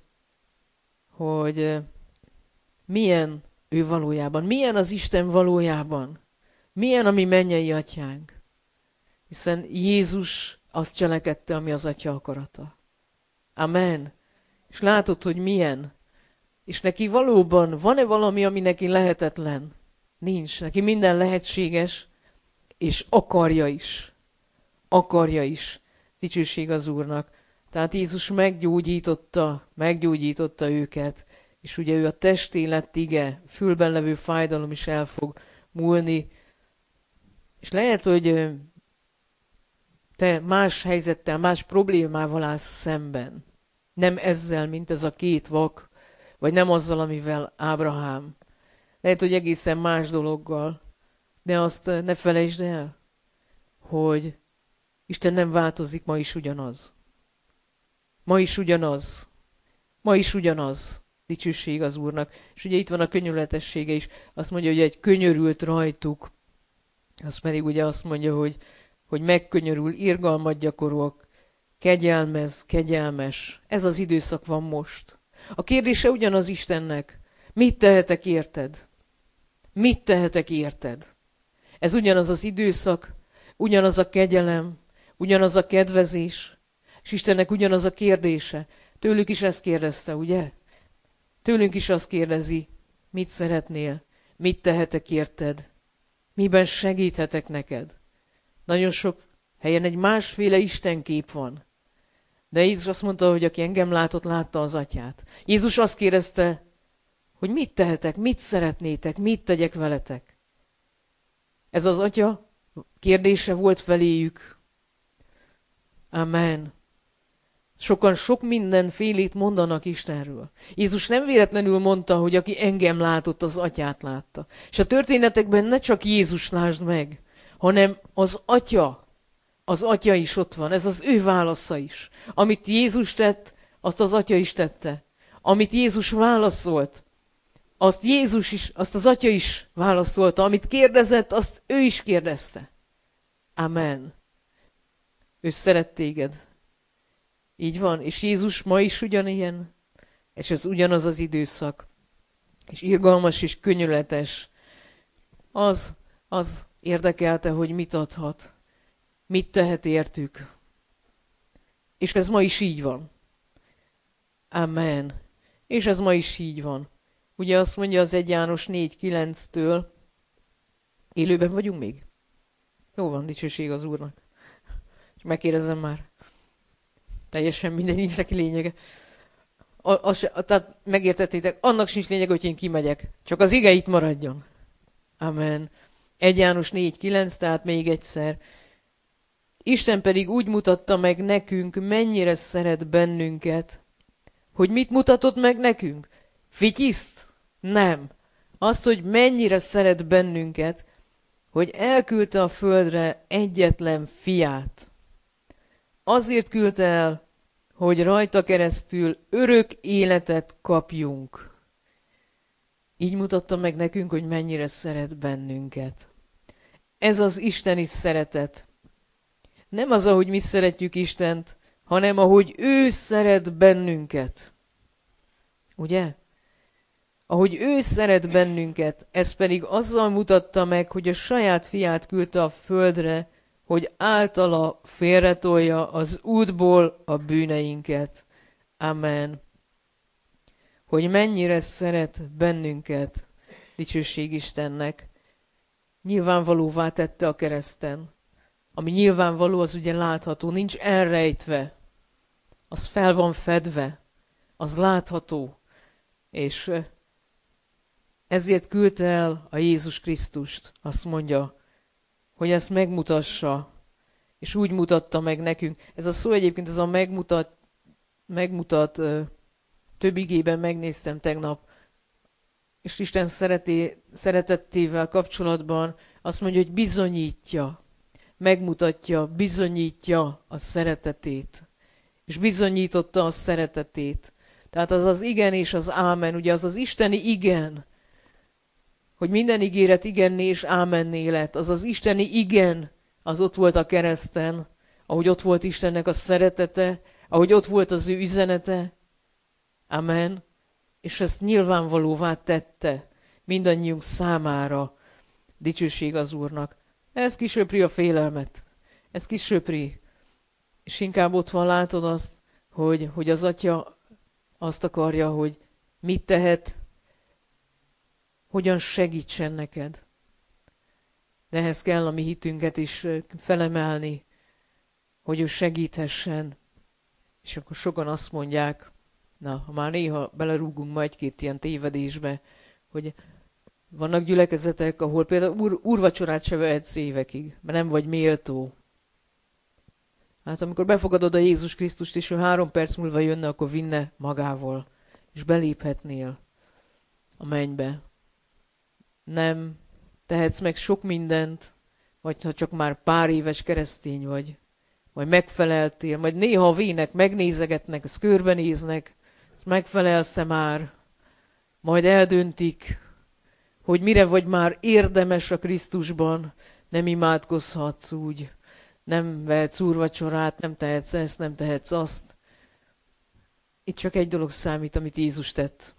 hogy milyen ő valójában, milyen az Isten valójában, milyen a mi mennyei atyánk. Hiszen Jézus azt cselekedte, ami az atya akarata. Amen. És látod, hogy milyen. És neki valóban van-e valami, ami neki lehetetlen? Nincs. Neki minden lehetséges, és akarja is. Akarja is. Dicsőség az Úrnak. Tehát Jézus meggyógyította, meggyógyította őket, és ugye ő a testé lett ige, fülben levő fájdalom is el fog múlni. És lehet, hogy te más helyzettel, más problémával állsz szemben. Nem ezzel, mint ez a két vak, vagy nem azzal, amivel Ábrahám. Lehet, hogy egészen más dologgal, de azt ne felejtsd el, hogy Isten nem változik, ma is ugyanaz. Ma is ugyanaz. Ma is ugyanaz. Dicsőség az Úrnak. És ugye itt van a könyörületessége is. Azt mondja, hogy egy könyörült rajtuk. Az pedig ugye azt mondja, hogy, hogy megkönyörül, irgalmat gyakorol, kegyelmez, kegyelmes. Ez az időszak van most. A kérdése ugyanaz Istennek. Mit tehetek érted? Mit tehetek érted? Ez ugyanaz az időszak, ugyanaz a kegyelem, ugyanaz a kedvezés, és Istennek ugyanaz a kérdése. Tőlük is ezt kérdezte, ugye? Tőlünk is azt kérdezi, mit szeretnél, mit tehetek érted, miben segíthetek neked. Nagyon sok helyen egy másféle istenkép van. De Jézus azt mondta, hogy aki engem látott, látta az atyát. Jézus azt kérdezte, hogy mit tehetek, mit szeretnétek, mit tegyek veletek. Ez az atya kérdése volt feléjük. Amen. Sokan sok mindenfélét mondanak Istenről. Jézus nem véletlenül mondta, hogy aki engem látott, az atyát látta. És a történetekben ne csak Jézus lásd meg, hanem az atya. Az atya is ott van, ez az ő válasza is. Amit Jézus tett, azt az atya is tette. Amit Jézus válaszolt, azt Jézus is, azt az atya is válaszolta. Amit kérdezett, azt ő is kérdezte. Amen. Ő szeret téged. Így van, és Jézus ma is ugyanilyen, és ez ugyanaz az időszak. És irgalmas és könyörületes. Az, az érdekelte, hogy mit adhat. Mit tehet értük. És ez ma is így van. Amen. És ez ma is így van. Ugye azt mondja az egy János négy kilenctől, élőben vagyunk még? Jó van, dicsőség az Úrnak. És megkérdezem már. Teljesen minden, nincs neki lényege. A, a, a, tehát megértettétek, annak sincs lényege, hogy én kimegyek. Csak az ige itt maradjon. Amen. egy János négy kilenc, tehát még egyszer. Isten pedig úgy mutatta meg nekünk, mennyire szeret bennünket, hogy mit mutatott meg nekünk? Fityiszt? Nem. Azt, hogy mennyire szeret bennünket, hogy elküldte a földre egyetlen fiát. Azért küldte el, hogy rajta keresztül örök életet kapjunk. Így mutatta meg nekünk, hogy mennyire szeret bennünket. Ez az isteni szeretet. Nem az, ahogy mi szeretjük Istent, hanem ahogy ő szeret bennünket. Ugye? Ahogy ő szeret bennünket, ez pedig azzal mutatta meg, hogy a saját fiát küldte a földre, hogy általa félretolja az útból a bűneinket. Amen. Hogy mennyire szeret bennünket, dicsőség Istennek, nyilvánvalóvá tette a kereszten. Ami nyilvánvaló, az ugye látható, nincs elrejtve. Az fel van fedve, az látható. És ezért küldte el a Jézus Krisztust, azt mondja, hogy ezt megmutassa, és úgy mutatta meg nekünk. Ez a szó egyébként, ez a megmutat, megmutat, több igében megnéztem tegnap, és Isten szereté, szeretettével kapcsolatban azt mondja, hogy bizonyítja, megmutatja, bizonyítja a szeretetét, és bizonyította a szeretetét. Tehát az az igen és az ámen, ugye az az isteni igen, hogy minden ígéret igenné és ámenné lett. Az az isteni igen, az ott volt a kereszten, ahogy ott volt Istennek a szeretete, ahogy ott volt az ő üzenete. Amen. És ezt nyilvánvalóvá tette mindannyiunk számára. Dicsőség az Úrnak. Ez kisöpri a félelmet. Ez kisöpri. És inkább ott van, látod azt, hogy, hogy az atya azt akarja, hogy mit tehet, hogyan segítsen neked. De ehhez kell a mi hitünket is felemelni, hogy ő segíthessen. És akkor sokan azt mondják, na, ha már néha belerúgunk ma egy-két ilyen tévedésbe, hogy vannak gyülekezetek, ahol például úr, úrvacsorát se vehetsz évekig, mert nem vagy méltó. Hát amikor befogadod a Jézus Krisztust, és ő három perc múlva jönne, akkor vinne magával, és beléphetnél a mennybe. Nem tehetsz meg sok mindent, vagy ha csak már pár éves keresztény vagy, vagy megfeleltél, majd néha vének, megnézegetnek, ezt körbenéznek, megfelelsz-e már, majd eldöntik, hogy mire vagy már érdemes a Krisztusban, nem imádkozhatsz úgy, nem vehetsz úrvacsorát, nem tehetsz ezt, nem tehetsz azt. Itt csak egy dolog számít, amit Jézus tett.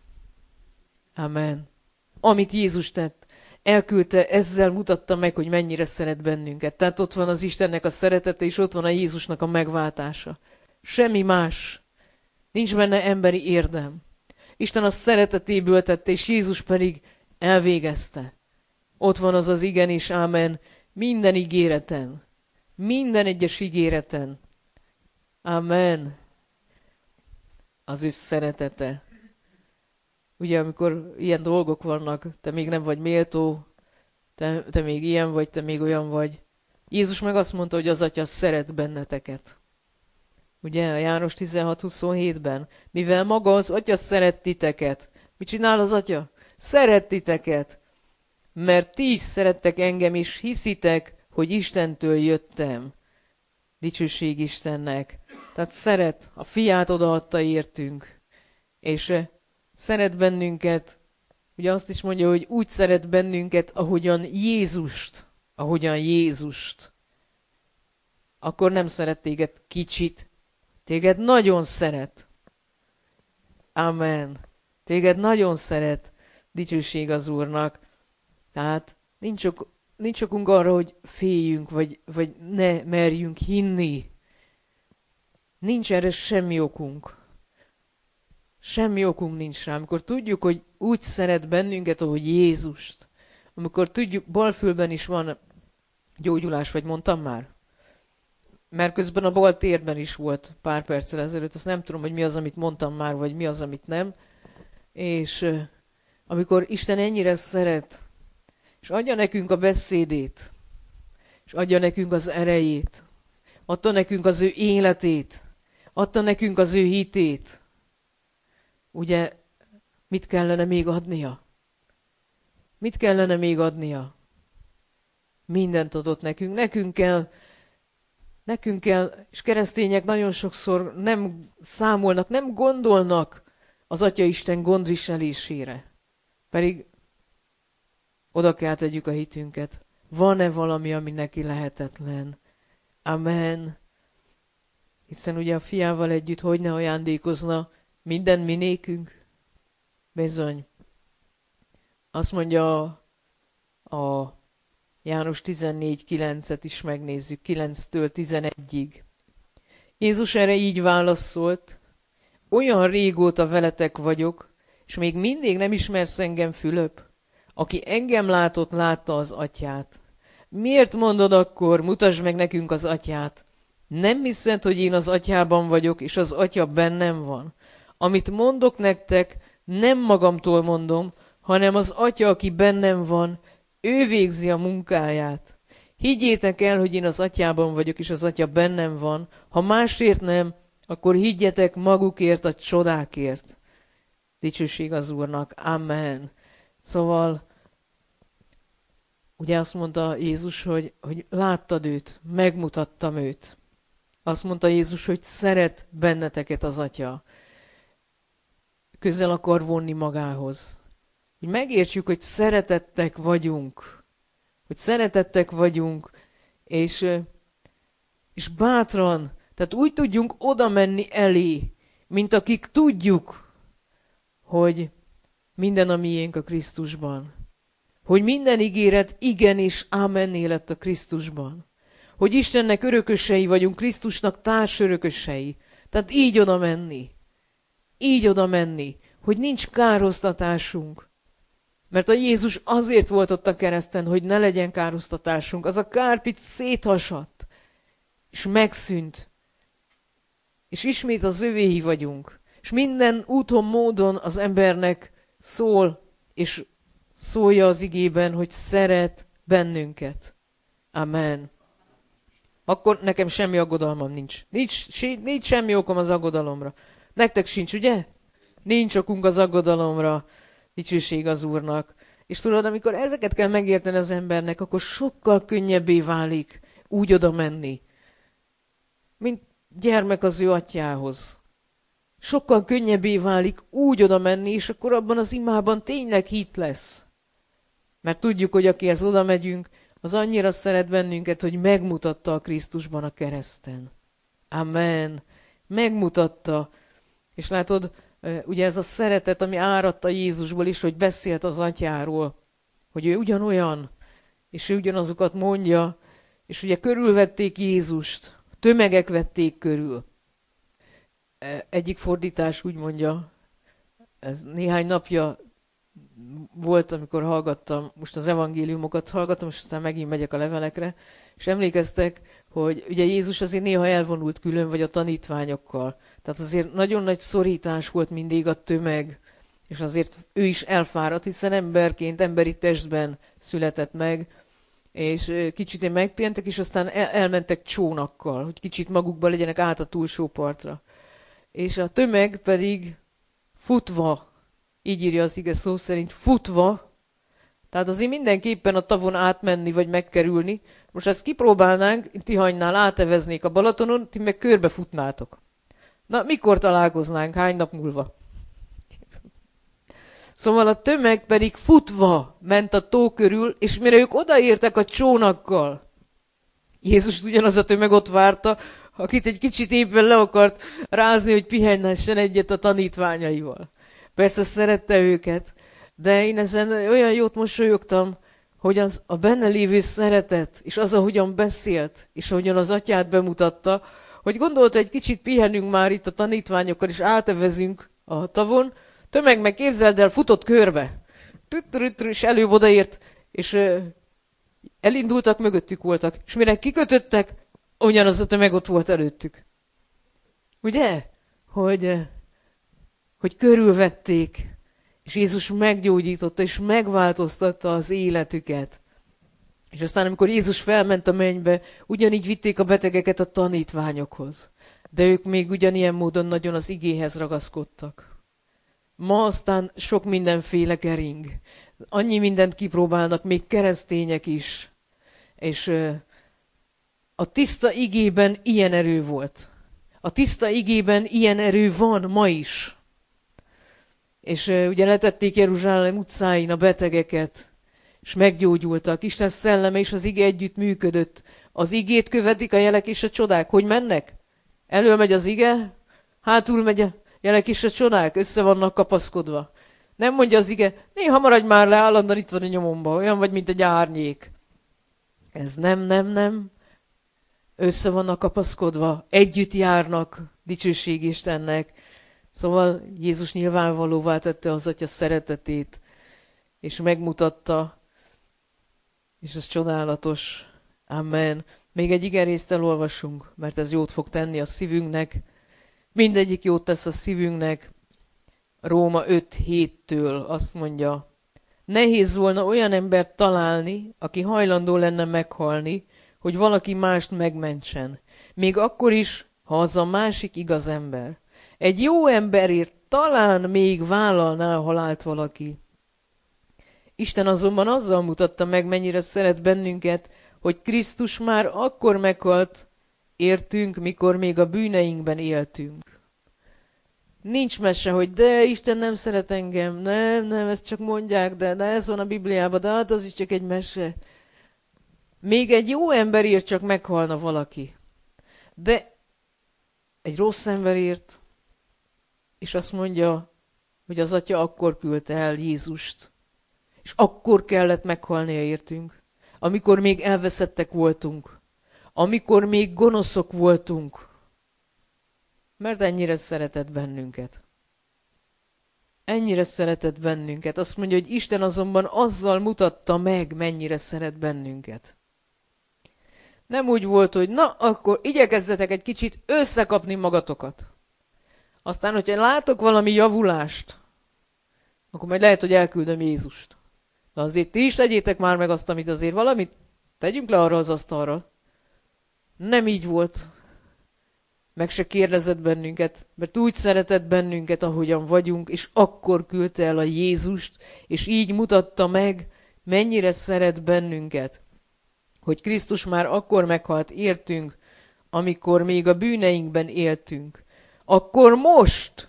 Amen. Amit Jézus tett, elküldte, ezzel mutatta meg, hogy mennyire szeret bennünket. Tehát ott van az Istennek a szeretete, és ott van a Jézusnak a megváltása. Semmi más. Nincs benne emberi érdem. Isten a szeretetéből tette, és Jézus pedig elvégezte. Ott van az az igen és ámen minden ígéreten. Minden egyes ígéreten. Amen. Az ő szeretete. Ugye, amikor ilyen dolgok vannak, te még nem vagy méltó, te, te még ilyen vagy, te még olyan vagy. Jézus meg azt mondta, hogy az Atya szeret benneteket. Ugye, a János tizenhat huszonhétben. Mivel maga az Atya szeret titeket. Mit csinál az Atya? Szeret titeket. Mert ti is szerettek engem, és hiszitek, hogy Istentől jöttem. Dicsőség Istennek. Tehát szeret, a fiát odaadta értünk. És szeret bennünket, ugye azt is mondja, hogy úgy szeret bennünket, ahogyan Jézust, ahogyan Jézust. Akkor nem szeret téged kicsit, téged nagyon szeret. Amen. Téged nagyon szeret, dicsőség az Úrnak. Tehát nincs, ok, nincs okunk arra, hogy féljünk, vagy, vagy ne merjünk hinni. Nincs erre semmi okunk. Semmi okunk nincs rá. Amikor tudjuk, hogy úgy szeret bennünket, ahogy Jézust. Amikor tudjuk, balfülben is van gyógyulás, vagy mondtam már? Mert közben a bal térben is volt pár perccel ezelőtt. Azt nem tudom, hogy mi az, amit mondtam már, vagy mi az, amit nem. És uh, amikor Isten ennyire szeret, és adja nekünk a beszédét, és adja nekünk az erejét, adta nekünk az ő életét, adta nekünk az ő hitét, ugye mit kellene még adnia? Mit kellene még adnia? Mindent adott nekünk. Nekünk kell, nekünk kell, és keresztények nagyon sokszor nem számolnak, nem gondolnak az Atyaisten gondviselésére. Pedig oda kell tegyük a hitünket. Van-e valami, ami neki lehetetlen? Amen. Hiszen ugye a fiával együtt hogy ne ajándékozna minden mi nékünk? Bizony. Azt mondja a, a János tizennégy kilencet is megnézzük, kilenctől tizenegyig. Jézus erre így válaszolt: olyan régóta veletek vagyok, és még mindig nem ismersz engem, Fülöp? Aki engem látott, látta az Atyát. Miért mondod akkor, mutasd meg nekünk az Atyát? Nem hiszed, hogy én az Atyában vagyok, és az Atya bennem van? Amit mondok nektek, nem magamtól mondom, hanem az Atya, aki bennem van, ő végzi a munkáját. Higgyétek el, hogy én az Atyában vagyok, és az Atya bennem van. Ha másért nem, akkor higgyetek magukért, a csodákért. Dicsőség az Úrnak. Amen. Szóval, ugye azt mondta Jézus, hogy, hogy láttad őt, megmutattam őt. Azt mondta Jézus, hogy szeret benneteket az Atya. Közel akar vonni magához. Hogy megértsük, hogy szeretettek vagyunk. Hogy szeretettek vagyunk, és, és bátran, tehát úgy tudjunk oda menni elé, mint akik tudjuk, hogy minden a miénk a Krisztusban. Hogy minden ígéret igen és ámenné lett a Krisztusban. Hogy Istennek örökösei vagyunk, Krisztusnak társörökösei. Tehát így oda menni. Így oda menni, hogy nincs károsztatásunk. Mert a Jézus azért volt ott a kereszten, hogy ne legyen károsztatásunk. Az a kárpit széthasadt, és megszűnt. És ismét az övéi vagyunk. És minden úton, módon az embernek szól, és szólja az igében, hogy szeret bennünket. Amen. Akkor nekem semmi aggodalmam nincs. Nincs, nincs semmi okom az aggodalomra. Nektek sincs, ugye? Nincs okunk az aggodalomra. Dicsőség az Úrnak. És tudod, amikor ezeket kell megérteni az embernek, akkor sokkal könnyebbé válik úgy oda menni, mint gyermek az ő atyához. sokkal könnyebbé válik úgy oda menni, és akkor abban az imában tényleg hit lesz. Mert tudjuk, hogy akihez oda megyünk, az annyira szeret bennünket, hogy megmutatta a Krisztusban a kereszten. Amen. Megmutatta. És látod, ugye ez a szeretet, ami áradt a Jézusból is, hogy beszélt az atyáról, hogy ő ugyanolyan, és ő ugyanazokat mondja, és ugye körülvették Jézust, tömegek vették körül. Egyik fordítás úgy mondja, ez néhány napja volt, amikor hallgattam, most az evangéliumokat hallgatom, és aztán megint megyek a levelekre, és emlékeztek, hogy ugye Jézus azért néha elvonult külön, vagy a tanítványokkal. Tehát azért nagyon nagy szorítás volt mindig a tömeg, és azért ő is elfáradt, hiszen emberként, emberi testben született meg, és kicsit megpihentek, és aztán el- elmentek csónakkal, hogy kicsit magukban legyenek át a túlsó partra. És a tömeg pedig futva, így írja az ige szó szerint, futva, tehát azért mindenképpen a tavon átmenni, vagy megkerülni. Most ezt kipróbálnánk, Tihanynál áteveznék a Balatonon, ti meg körbe futnátok. Na, mikor találkoznánk? Hány nap múlva? Szóval a tömeg pedig futva ment a tó körül, és mire ők odaértek a csónakkal, Jézus ugyanaz a tömeg ott várta, akit egy kicsit éppen le akart rázni, hogy pihennessen egyet a tanítványaival. Persze szerette őket, de én ezen olyan jót mosolyogtam, hogy az a benne lévő szeretet, és az, ahogyan beszélt, és ahogyan az atyát bemutatta, hogy gondolta, egy kicsit pihenünk már itt a tanítványokkal, és átevezünk a tavon, tömeg meg képzeld el, futott körbe. Tüttürüttür, és előbb odaért, és ö, elindultak, mögöttük voltak. És mire kikötöttek, ugyanaz a tömeg ott volt előttük. Ugye? Hogy, hogy körülvették, és Jézus meggyógyította, és megváltoztatta az életüket. És aztán, amikor Jézus felment a mennybe, ugyanígy vitték a betegeket a tanítványokhoz. De ők még ugyanilyen módon nagyon az igéhez ragaszkodtak. Ma aztán sok mindenféle kering. Annyi mindent kipróbálnak, még keresztények is. És a tiszta igében ilyen erő volt. A tiszta igében ilyen erő van ma is. És ugye letették Jeruzsálem utcáin a betegeket, és meggyógyultak. Isten szelleme és az ige együtt működött. Az igét követik a jelek és a csodák. Hogy mennek? Elől megy az ige, hátul megy a jelek és a csodák, össze vannak kapaszkodva. Nem mondja az ige, néha maradj már le, állandóan itt van a nyomomba, olyan vagy, mint egy árnyék. Ez nem, nem, nem. Össze vannak kapaszkodva, együtt járnak, dicsőség Istennek. Szóval Jézus nyilvánvalóvá tette az atya szeretetét, és megmutatta, és ez csodálatos. Amen. Még egy igerészt elolvasunk, mert ez jót fog tenni a szívünknek. Mindegyik jót tesz a szívünknek. Róma öt héttől azt mondja, nehéz volna olyan embert találni, aki hajlandó lenne meghalni, hogy valaki mást megmentsen. Még akkor is, ha az a másik igaz ember. Egy jó emberért talán még vállalná a halált valaki. Isten azonban azzal mutatta meg, mennyire szeret bennünket, hogy Krisztus már akkor meghalt értünk, mikor még a bűneinkben éltünk. Nincs mese, hogy de Isten nem szeret engem, nem, nem, ezt csak mondják, de, de ez van a Bibliában, de hát az is csak egy mese. Még egy jó emberért csak meghalna valaki. De egy rossz emberért, és azt mondja, hogy az atya akkor küldte el Jézust, és akkor kellett meghalnia értünk, amikor még elveszettek voltunk, amikor még gonoszok voltunk, mert ennyire szeretett bennünket. Ennyire szeretett bennünket. Azt mondja, hogy Isten azonban azzal mutatta meg, mennyire szeret bennünket. Nem úgy volt, hogy na, akkor igyekezzetek egy kicsit összekapni magatokat. Aztán, hogyha látok valami javulást, akkor majd lehet, hogy elküldöm Jézust. De azért ti is tegyétek már meg azt, amit azért valamit tegyünk le arra az asztalra. Nem így volt. Meg se kérdezett bennünket, mert úgy szeretett bennünket, ahogyan vagyunk, és akkor küldte el a Jézust, és így mutatta meg, mennyire szeret bennünket. Hogy Krisztus már akkor meghalt értünk, amikor még a bűneinkben éltünk. Akkor most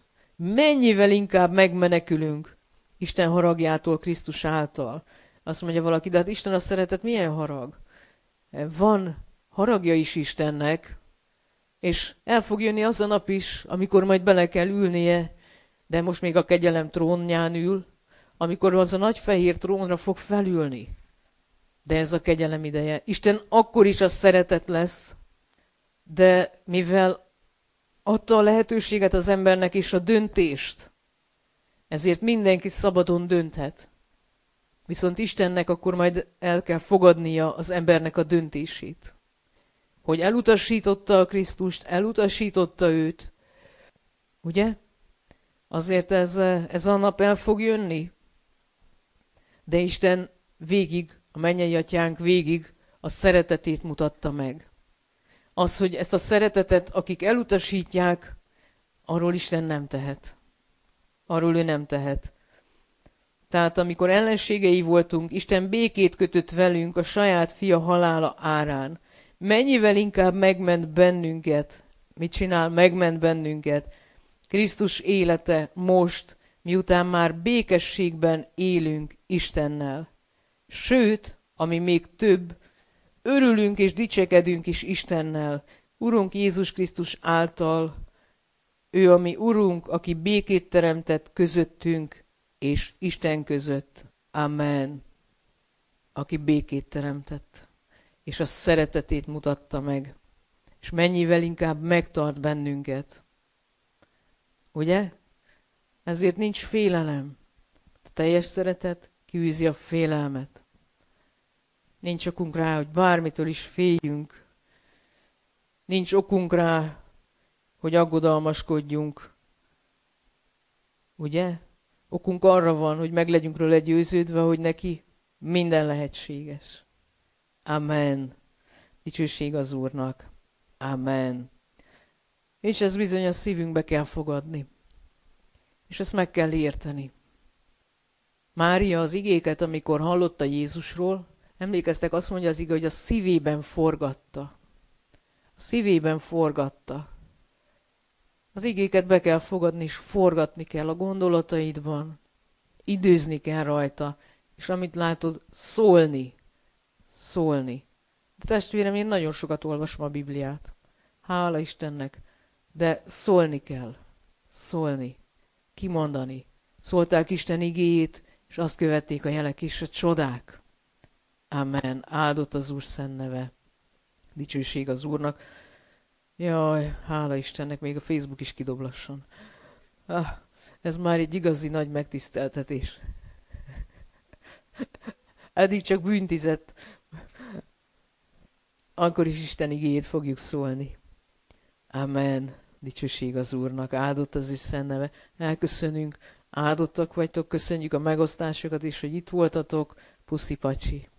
mennyivel inkább megmenekülünk Isten haragjától Krisztus által. Azt mondja valaki, de hát Isten a szeretet milyen harag? Van haragja is Istennek, és el fog jönni az a nap is, amikor majd bele kell ülnie, de most még a kegyelem trónján ül, amikor az a nagy fehér trónra fog felülni. De ez a kegyelem ideje. Isten akkor is a szeretet lesz, de mivel adta a lehetőséget az embernek és a döntést, ezért mindenki szabadon dönthet. Viszont Istennek akkor majd el kell fogadnia az embernek a döntését. Hogy elutasította a Krisztust, elutasította őt. Ugye? Azért ez, ez a nap el fog jönni. De Isten végig, a mennyei atyánk végig a szeretetét mutatta meg. Az, hogy ezt a szeretetet, akik elutasítják, arról Isten nem tehet. Arról ő nem tehet. Tehát amikor ellenségei voltunk, Isten békét kötött velünk a saját fia halála árán. Mennyivel inkább megment bennünket. Mit csinál? Megment bennünket. Krisztus élete most, miután már békességben élünk Istennel. Sőt, ami még több, örülünk és dicsekedünk is Istennel. Urunk Jézus Krisztus által, ő a mi Urunk, aki békét teremtett közöttünk és Isten között. Amen. Aki békét teremtett, és a szeretetét mutatta meg, és mennyivel inkább megtart bennünket. Ugye? Ezért nincs félelem. A teljes szeretet kiűzi a félelmet. Nincs okunk rá, hogy bármitől is féljünk. Nincs okunk rá, hogy aggodalmaskodjunk. Ugye? Okunk arra van, hogy meg legyünk róla győződve, hogy neki minden lehetséges. Amen. Dicsőség az Úrnak. Amen. És ez bizony a szívünkbe kell fogadni. És ezt meg kell érteni. Mária az igéket, amikor hallotta Jézusról, emlékeztek, azt mondja az ige, hogy a szívében forgatta. A szívében forgatta. Az igéket be kell fogadni, és forgatni kell a gondolataidban. Időzni kell rajta. És amit látod, szólni. Szólni. De testvérem, én nagyon sokat olvasom a Bibliát. Hála Istennek. De szólni kell. Szólni. Kimondani. Szólták Isten igéjét, és azt követték a jelek és a csodák. Amen. Áldott az Úr szent neve. Dicsőség az Úrnak. Jaj, hála Istennek, még a Facebook is kidoblasson. Ah, ez már egy igazi nagy megtiszteltetés. Eddig csak bűntizett. Akkor is Isten igéjét fogjuk szólni. Amen. Dicsőség az Úrnak. Áldott az ő szent neve. Elköszönünk. Áldottak vagytok. Köszönjük a megosztásokat is, hogy itt voltatok. Puszi pacsi.